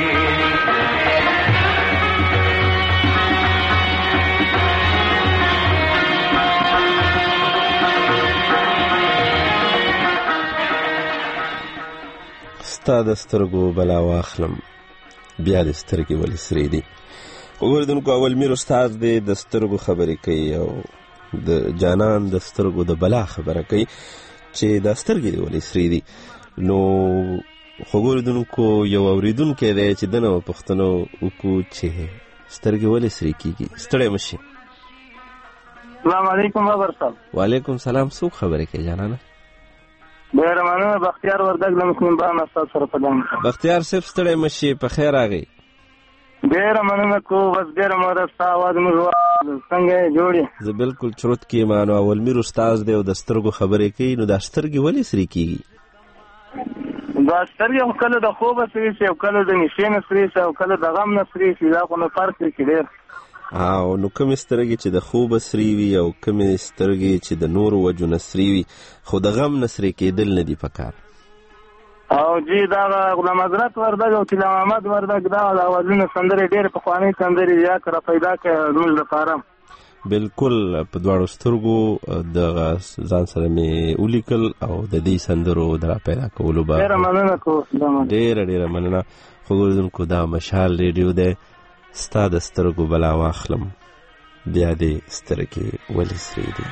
S10: ستا د سترګو بلا واخلم بیا د سترګې ولې سرې دي. اوردونکو اولمیر استاد دې د سترګو خبرې کوي او د جانان د سترګو د بلا خبره کوي چې دا سترګې دې ولې سرې دي. نو خو اوردونکو یو اوریدونکی دی چې دنه پوښتنه وکړو چې سترګې ولې سرې کېږي. ستړی مه شي.
S3: السلام علیکم بابر صاحب.
S10: وعلیکم سلام. څوک خبرې کوي جانانه؟
S3: ډېره مننه. بختیار وردګ له مسلم بان استاد سره په دم.
S10: بختیار صاحب ستړی مه شي. په خیر راغی.
S3: ډېره مننه کو بس ډېره موده ستا اواز موږ څنګه یې جوړې؟
S10: زه بالکل چروت کېم. نو اولمیر استاد دی او د سترګو خبرې کوي. نو دا سترګې ولې سرې کېږي؟
S3: دا سترګې خو کله د خوبه سرې شي او کله د نشې نه سرې شي او کله د غم نه سرې شي. دا خو نو فرق دی ډېر.
S10: او نو کومې سترګې چې د خوبه سرې وي او کومې سترګې چې د نورو وجو نه سرې وي خو د غم نه سرې کېدل نه دي پکار.
S3: او جی دا غلام حضرت وردګ او طلا محمد وردګ دا د اوازونو سندرې ډېر پخوانۍ سندرې یا کړه پیدا کړه زموږ لپاره.
S10: بالکل په دواړو سترګو د ځان سره مې ولیکل او د دې سندرو د پیدا کولو به
S3: ډېره مننه کوم.
S10: ډېره مننه. خو اوریدونکو دا مشال ریډیو دی، ستا د سترګو بلا واخلم بیا دې سترګې ولې سرې دي.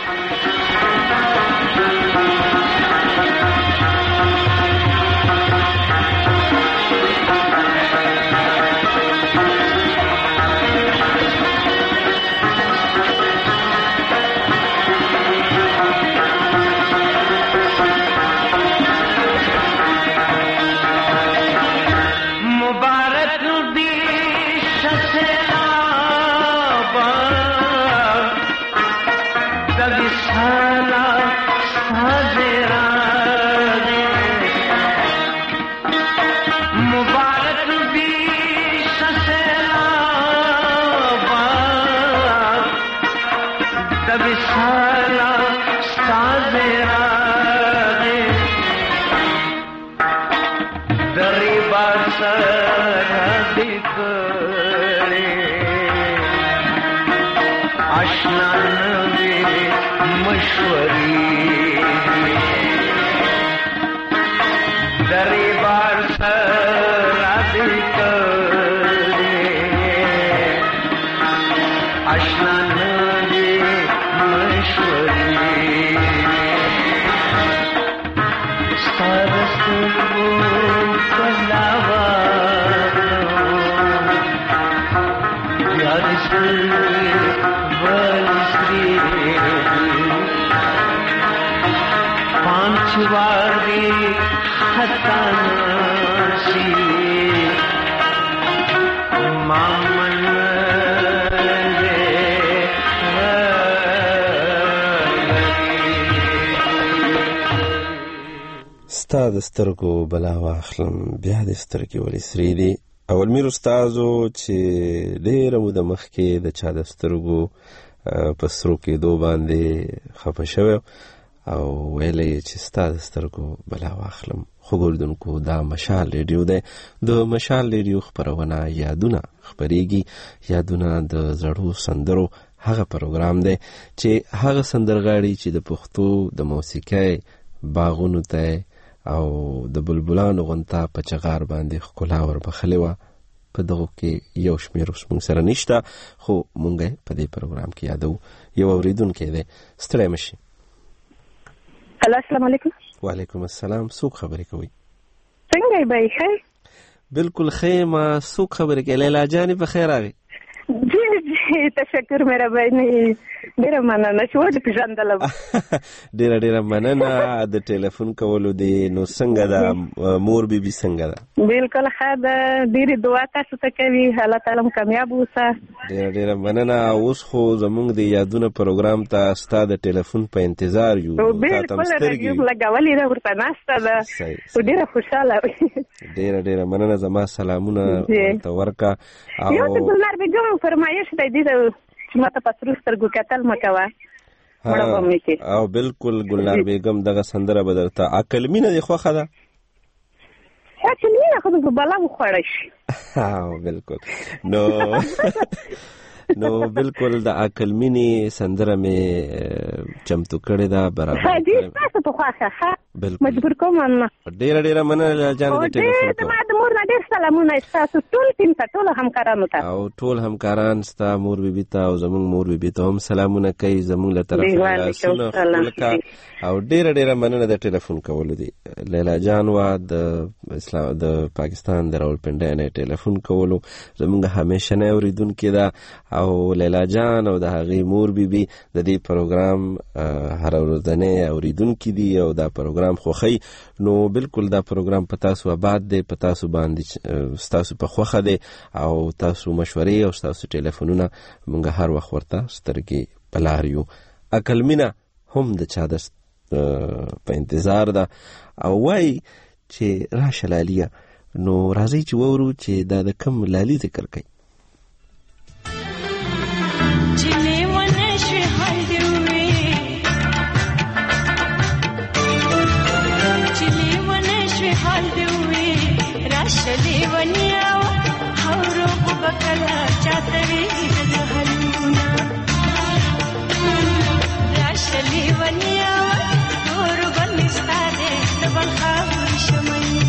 S10: ستا د سترګو بلا واخلم بیا د سترګې ولې سرې دي. اولمیر استازو چې ډېره موده مخکې د چا د سترګو په سرو کېدو باندې خفه شوی او ویلی چې ستا د سترګو بلا واخلم. خو ګوردونکو دا مشال ریډیو دی، د مشال ریډیو خپرونه یادونه خپریږي، یادونه د زړو سندرو هغه پروګرام دی چې هغه سندرغاړي چې د پښتو د موسیقۍ باغونو ته او د بلبلانو غونتا په چغار باندې ښکلا وربخلې وه. په دغو کې یو شمېر اوس موږ سره نشته، خو موږ په دې پروګرام کې یادو. یو اورېدونکی دی، ستړی مه شي.
S5: هلو، السلام علیکم.
S10: وعلیکم السلام. څوک خبرې کوي؟
S5: څنګه یې بهی ښه؟
S10: بالکل ښه یم. څوک خبرې کوي؟ لیلا جانې په خیر راغی؟
S5: جی جی تشکر مهرباني، ډېره مننه چې وپېژندلم.
S10: ډېره مننه د ټلیفون کولو دی. نو څنګه ده مور بیبي څنګه ده؟
S5: بالکل ښه ده، ډېرې دعا تاسو ته کوي، الله تعالی هم کامیاب اوسه.
S10: ډېره مننه. اوس خو زموږ د یادونه پروګرام ته ستا د ټلیفون په انتظار یو.
S5: بالکل راډیو لګولې ده، ورته ناسته ده، ډېره خوشحاله وي.
S10: ډېره مننه. زما سلامونه ورته ورکه.
S5: یو د ګلنار بیګم فرمایش دی چې ما ته په سرو سترګو کتل مه کوه.
S10: او بالکل ګلنار بیګم دغه سندره به درته عقل مینه دې خوښه ده؟
S5: عقل مینه خو به بلا وخوړی شي.
S10: بالکل. نو بالکل د عقل مینې سندره مې چمتو کړې ده، برابر
S5: تاسو په خوښه مجبور کوم نه.
S10: ډېره مننه جانې د ټلیفون کوم.
S5: زما د مور نه ډېر سلامونه ستاسو ټول ټیم ته، ټولو همکارانو ته،
S10: او ټول همکاران ستا مور بیبي ته او زموږ مور بیبي ته هم سلامونه کوي زموږ له طرفه. لاسونه ښکل او ډېره مننه د ټلیفون کولو دی. لیلا جان وا د پاکستان د راولپنډۍ نه ټلیفون کولو زموږ همیشنی اورېدونکې ده، او لیلا جان او د هغې مور بیبي د دې پروګرام هر ورځنی اورېدونکي دي او دا پروګرام خوښوي. نو بالکل دا پروګرام په تاسو آباد دی، په تاسو باندې ستاسو په خوښه دی، او تاسو مشورې او ستاسو ټلیفونونه موږ هر وخت ورته سترګې په لار یو. عقل مینه هم د چا د په انتظار ده، او وایي چې راشه لالیه. نو راځئ چې وورو چې دا د کوم لالي ذکر کوي.
S6: Chile, راشلی ونیا هورو بکلا چاتوي زهلونا راشلی ونیا هورو بنستاده دبل خاور شمينا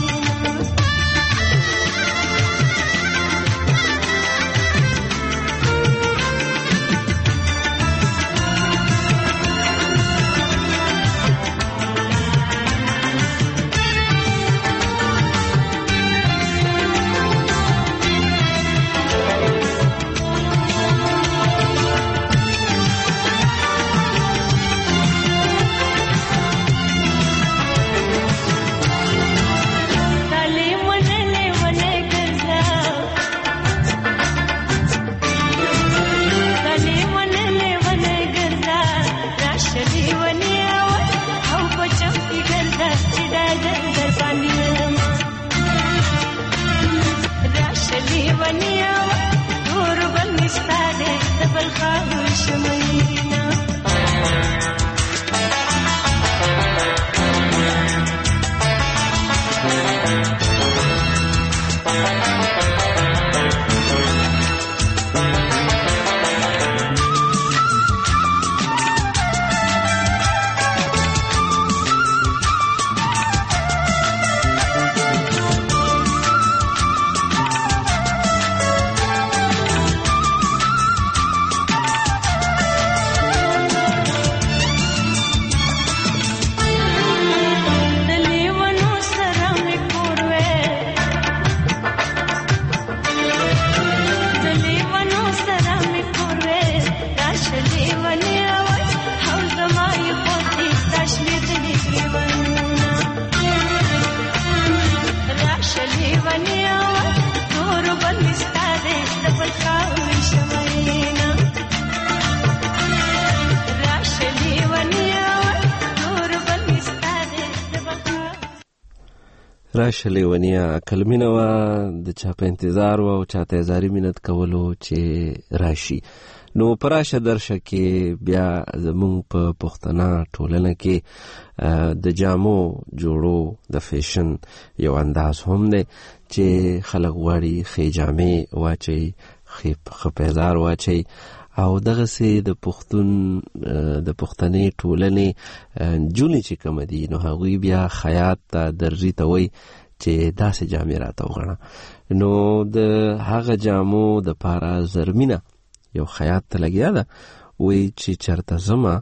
S8: راشه لیونیا کلمینه و د چا په انتظار و او چاته زاری مینت کولو چې راشي نو پراشه درشه کې بیا زمونږ په پښتنه ټولنه کې د جامو جوړو د فیشن یو انداز هم دی چې خلک غواړي ښې جامې واچوي ښه پیزار واچوي او دغسې د پښتنې ټولنې نجونې چې کومه دي نو هغوی بیا خیاط ته درزي ته وایي چې داسې جامې راته وغواړه نو د هغه جامو دپاره زرمینه یو خیاط ته لګیا ده وایي چې چېرته ځمه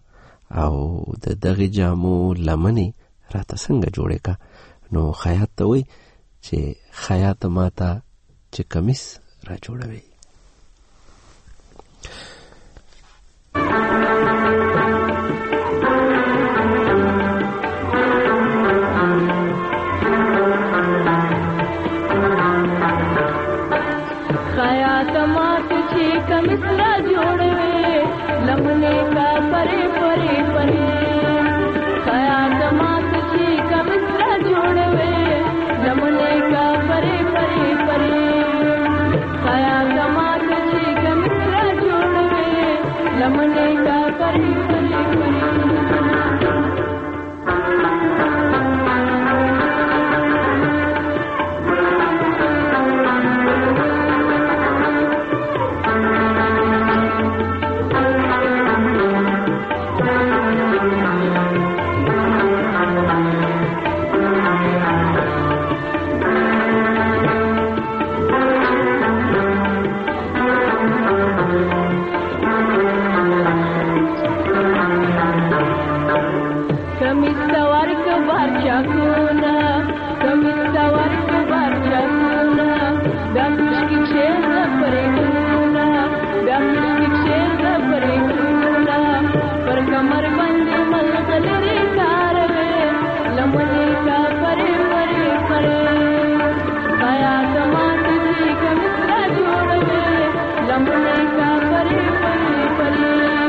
S8: او د دغې جامو لمنې راته څنګه جوړې که نو خیاط ته وایي چې خیاطه ما ته چې کمیس را جوړوي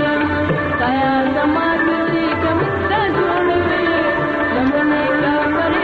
S22: Kaya sama tu si kami tak jauh, namun mereka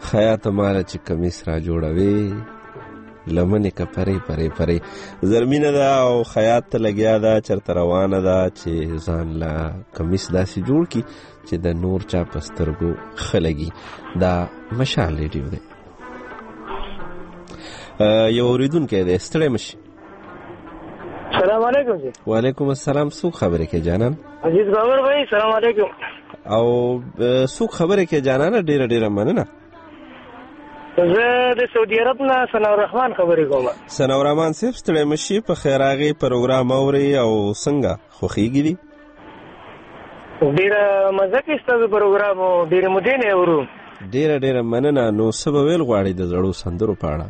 S8: خیاط ماله چې کمیس را جوړوي لمنې که پرې زرمینه ده او خیاط ته لګیا ده چرته روانه ده چې ځان له کمیس داسې جوړ کړي چې د نور چا په سترګو ښه لګي. دا مشال ریډیو دی. یو اورېدونکی دی، ستړی مه شي.
S9: سلام علیکم جی.
S8: وعلیکم السلام. څوک خبرې کوي جانان؟
S9: عزیز بابر بھائی سلام علیکم.
S8: او څوک خبرې کوي جانانه؟ ډیره مننه.
S9: زه د سعودي عرب نه ثناء الرحمن خبرې کوم.
S8: ثناء الرحمن صاحب ستړی مه شي، په خیر راغی. پروګرام اورئ او څنګه خوښیږي دي؟
S9: ډېره مزه کوي ستاسو پروګرام او ډېرې مودې نه اورو.
S8: ډېره مننه. نو څه به ویل غواړئ د زړو سندرو په اړه؟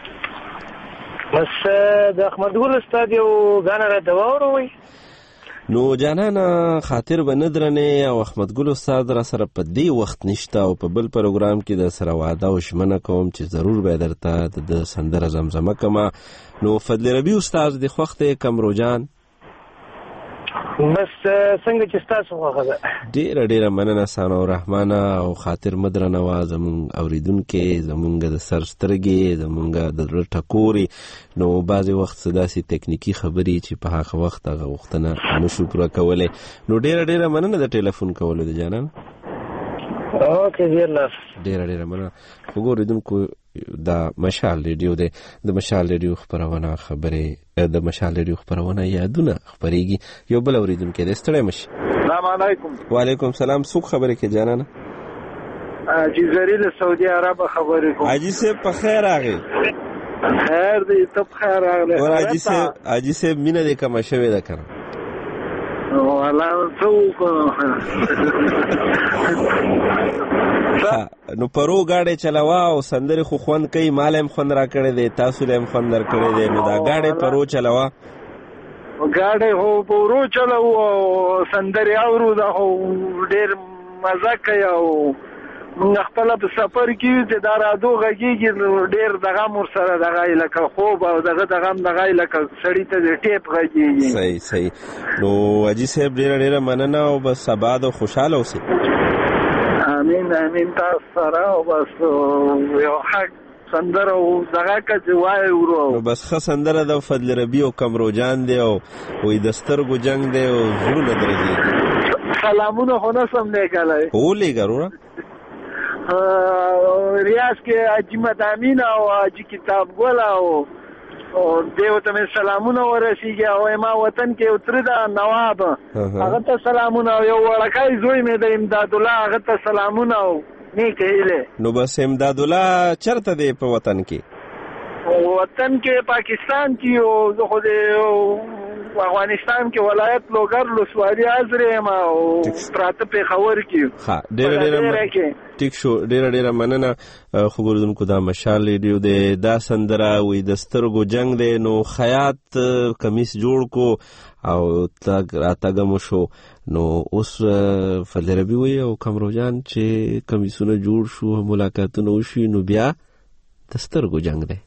S9: بس د احمد ګل استاد یو ګانه را دوا وروي.
S8: نو جانانه خاطر به نه درنې او احمد ګل استاد را سره په دې وخت نشته او په بل پروګرام کې د سره وعده او ژمنه کوم چې ضرور به درته د سندره زمزمه کومه. نو فضل ربی استاد د خوښ دی کمرو جان؟
S9: بس څنګه چې ستاسو خوښه ده.
S8: ډېره مننه ثناء الرحمن. او خاطر مه درنوه زمونږ اورېدونکي، زمونږ د سر سترګې، زمونږ د زړه ټکورې. نو بعضې وخت څه داسې تکنیکي خبرې چې په هغه وخت هغه غوښتنه نه شو پوره کولی. نو ډېره مننه د ټلیفون کولو د جانان.
S9: اوکې
S8: ډېره مننه. خو اورېدونکو دا مشال ریډیو دی. د مشال ریډیو خپرونه د مشال ریډیو خپرونه یادونه خپرېږي. یو بل اورېدونکی دی، ستړی مه شي.
S11: سلام علیکم.
S8: وعلیکم سلام. څوک خبرې کوي جانانه؟
S11: حاجي زری له سعودي عرب خبرې کوم.
S8: حاجي صاحب په خیر راغی.
S11: خیر دی، ته په خیر راغلی.
S8: حاجي صاحب مینه دې کمه شوې ده که نه؟
S11: والله څه وکړو.
S8: نو پرو گاڑی چلاوا او سندرې خو خوند کوي. مال هم خوند را کړی دی، تاسو له هم خوند در کړی دی. نو دا گاڑی پرو چلاوا.
S11: گاڑی هو پرو چلاو او سندرې اورو. دا هو ډېر مزه کوي او موږ خپل په سفر کې چې دا رادو غږیږي ډېر دغه مور سره دغه لکه خوب او دغه لکه سړی ته ټیپ غږیږي.
S8: صحیح. نو حاجي صاحب ډېره مننه او بس آباد او خوشحاله اوسئ.
S11: امین تاسو سره. او بس یو حق سندره او دغه که وای ورو.
S8: نو بس ښه سندره ده. فضل ربی او کمرو جان دی او وی د سترګو جنگ دی او زړونه درځي.
S11: سلامونه خو نه سم لیکلی.
S8: ولېږه وروره.
S11: ریاض کې حاجي مدامین او حاجي کتاب ګل او دیو ته مې سلامونه ورسیږي. او ما وطن کې یو تره ده نواب، هغه ته سلامونه. او یو وړکای زوی مې د امداد الله، هغه ته سلامونه او نیکه هیله.
S8: نو بس امداد الله چرته دی په وطن کې؟
S11: وطن کې پاکستان کې او زه خو د افغانستان کې ولایت لوګر لسوالي ازره ما او پراته پېښور کې.
S8: ها ډېره ټیک شو. ډېره مننه. خو ګوردونکو دا مشال ریډیو دی. دا سندره وی د سترګو جنگ دی. نو خیاط کمیس جوړ کو او تګ راتګ مو شو. نو اوس فضل ربی وی او کمرو جان چې کمیسونه جوړ شو، ملاقاتونه وشي، نو بیا د سترګو جنگ دی.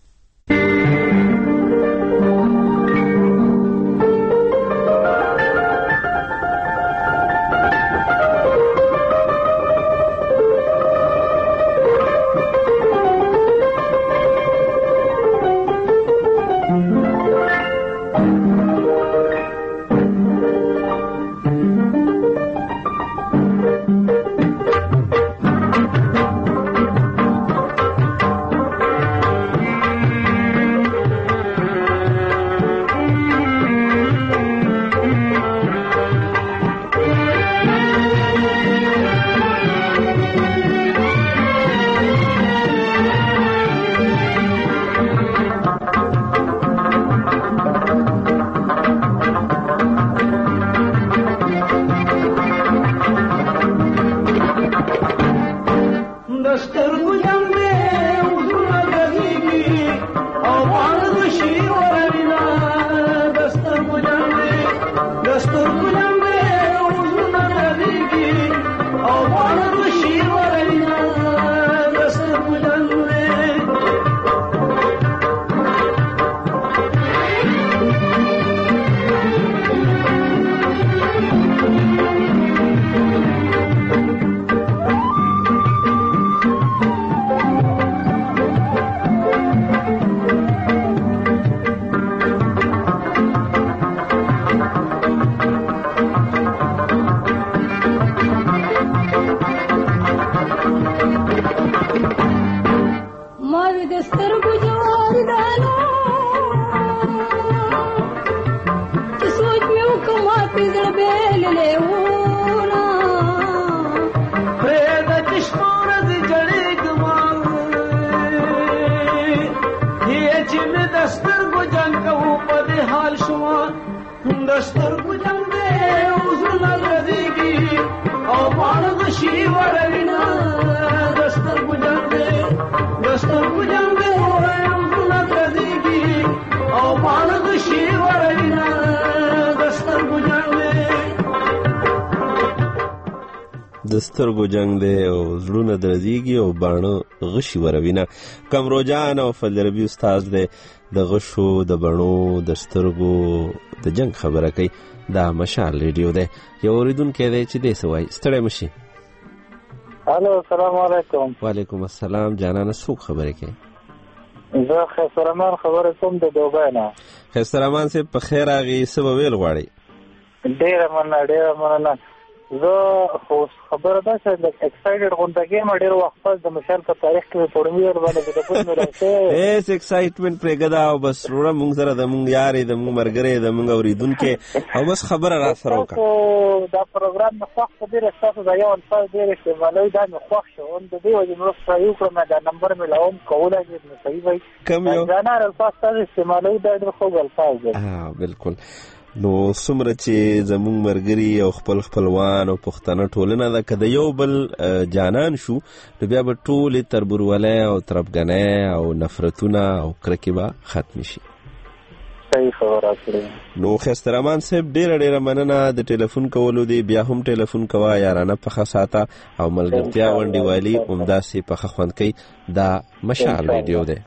S10: د سترګو جنگ دی او زړونه درزیږي او باڼه غشي وروینه. کمروجان او فضل ربی استاد دی د غشو د بڼو د سترګو د جنگ خبره کوي. دا مشال ریډیو دی. یو اوریدونکی دی چې دی څه وایي. ستړی مشي.
S12: الو السلام علیکم.
S10: وعلیکم السلام. جانانه څوک خبرې کوي؟
S12: زه خیسرمان خبرې کوم د دوبۍ نه.
S10: خیسرمان صاحب په خیر راغی. څه به ویل غواړئ؟
S12: ډېره مننه. زه خو خبره ده چې ایکسایټډ غونډه کېم ډېر وخت پس د مشال په تاریخ کې فورمیر باندې د پوز مې راځي. ایس
S10: ایکسایټمنټ پرېږده او بس وروڼه مونږ سره د مونږ یارې د مونږ ملګری د مونږ اورېدونکي او بس خبره را سره وکړه.
S12: دا پروګرام مې خوښ په ډېره ستاسو دا یو الفاظ ډېر استعمالوي دا مې خوښ شو. د دې وجې مې اوس رايو کړم دا نمبر مې لاوم کولی چې نو صحیح وایي.
S10: کوم یو
S12: ځانار الفاظ تاسو استعمالوي دا ډېر خوږ الفاظ دی.
S10: بالکل. نو څومره چې زمونږ مرګري او خپلوان او پښتانه ټولنه ده که د یو بل جانان شو نو بیا به ټولې تربورولۍ او تربګنۍ او نفرتونه او کرکې به ختم شي.
S12: صحیح خبره کړې.
S10: نو خیسترمان صاحب ډېره مننه د ټلیفون کولو دی. بیا هم ټلیفون کوه، یارانه پخه ساته او ملګرتیا او انډیوالي همداسې پخه خوند کوي. دا مشال ریډیو دی.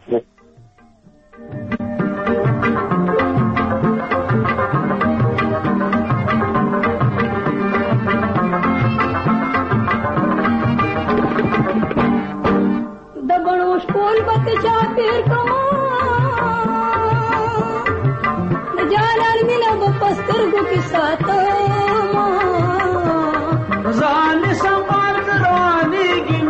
S22: سترګو کې ساتما ځان سمار کړانېږي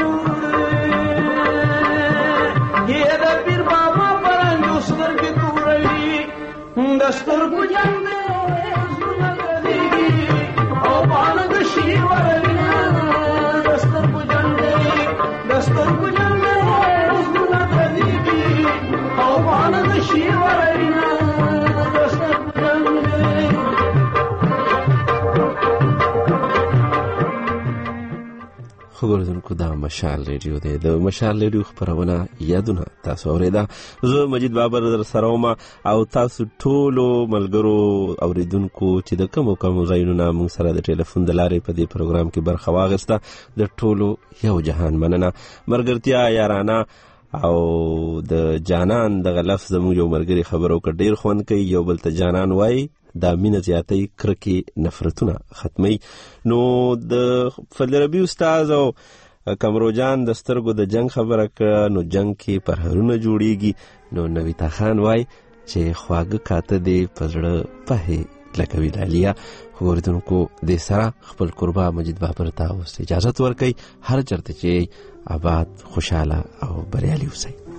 S22: یې د پیر بابا پرنګو سترګې تورړي د سترګو جنګ زړه غليږي او باندې د شي ورنه د سترګو جنګ زړه غليږي او باندې د شي ورنه
S10: خبردونکو. دا مشال ریډیو دی. د مشال ریډیو خبرونه یادونه تاسو اوریدا. زه مجید بابر در سره وم او تاسو ټولو ملګرو اوریدونکو چې د کومو ځایونو نه موږ سره د ټلیفون د لارې په دې پروګرام کې برخه واخیسته د ټولو یو جهان مننه. مرګرتیا یارانه او د جانان دغه لفظ زموږ یو ملګري خبرو کړ ډېر خوند کوي. یو بل ته جانان وایي دا مینه زیاتوي، کرکې نفرتونه ختموي. نو د فضل ربی استاد او کمروجان د سترګو د جنگ خبره کړه. نو جنگ کې پرهرونه جوړیږي. نو نویتا خان وایي چې خواږه کاته دی په زړه پهې لکه ویلالیا. اوریدونکو د سره خپل قربا مجید بابر ته اوس اجازه ورکړئ. هر چرته چې آباد خوشاله او بریالي اوسئ.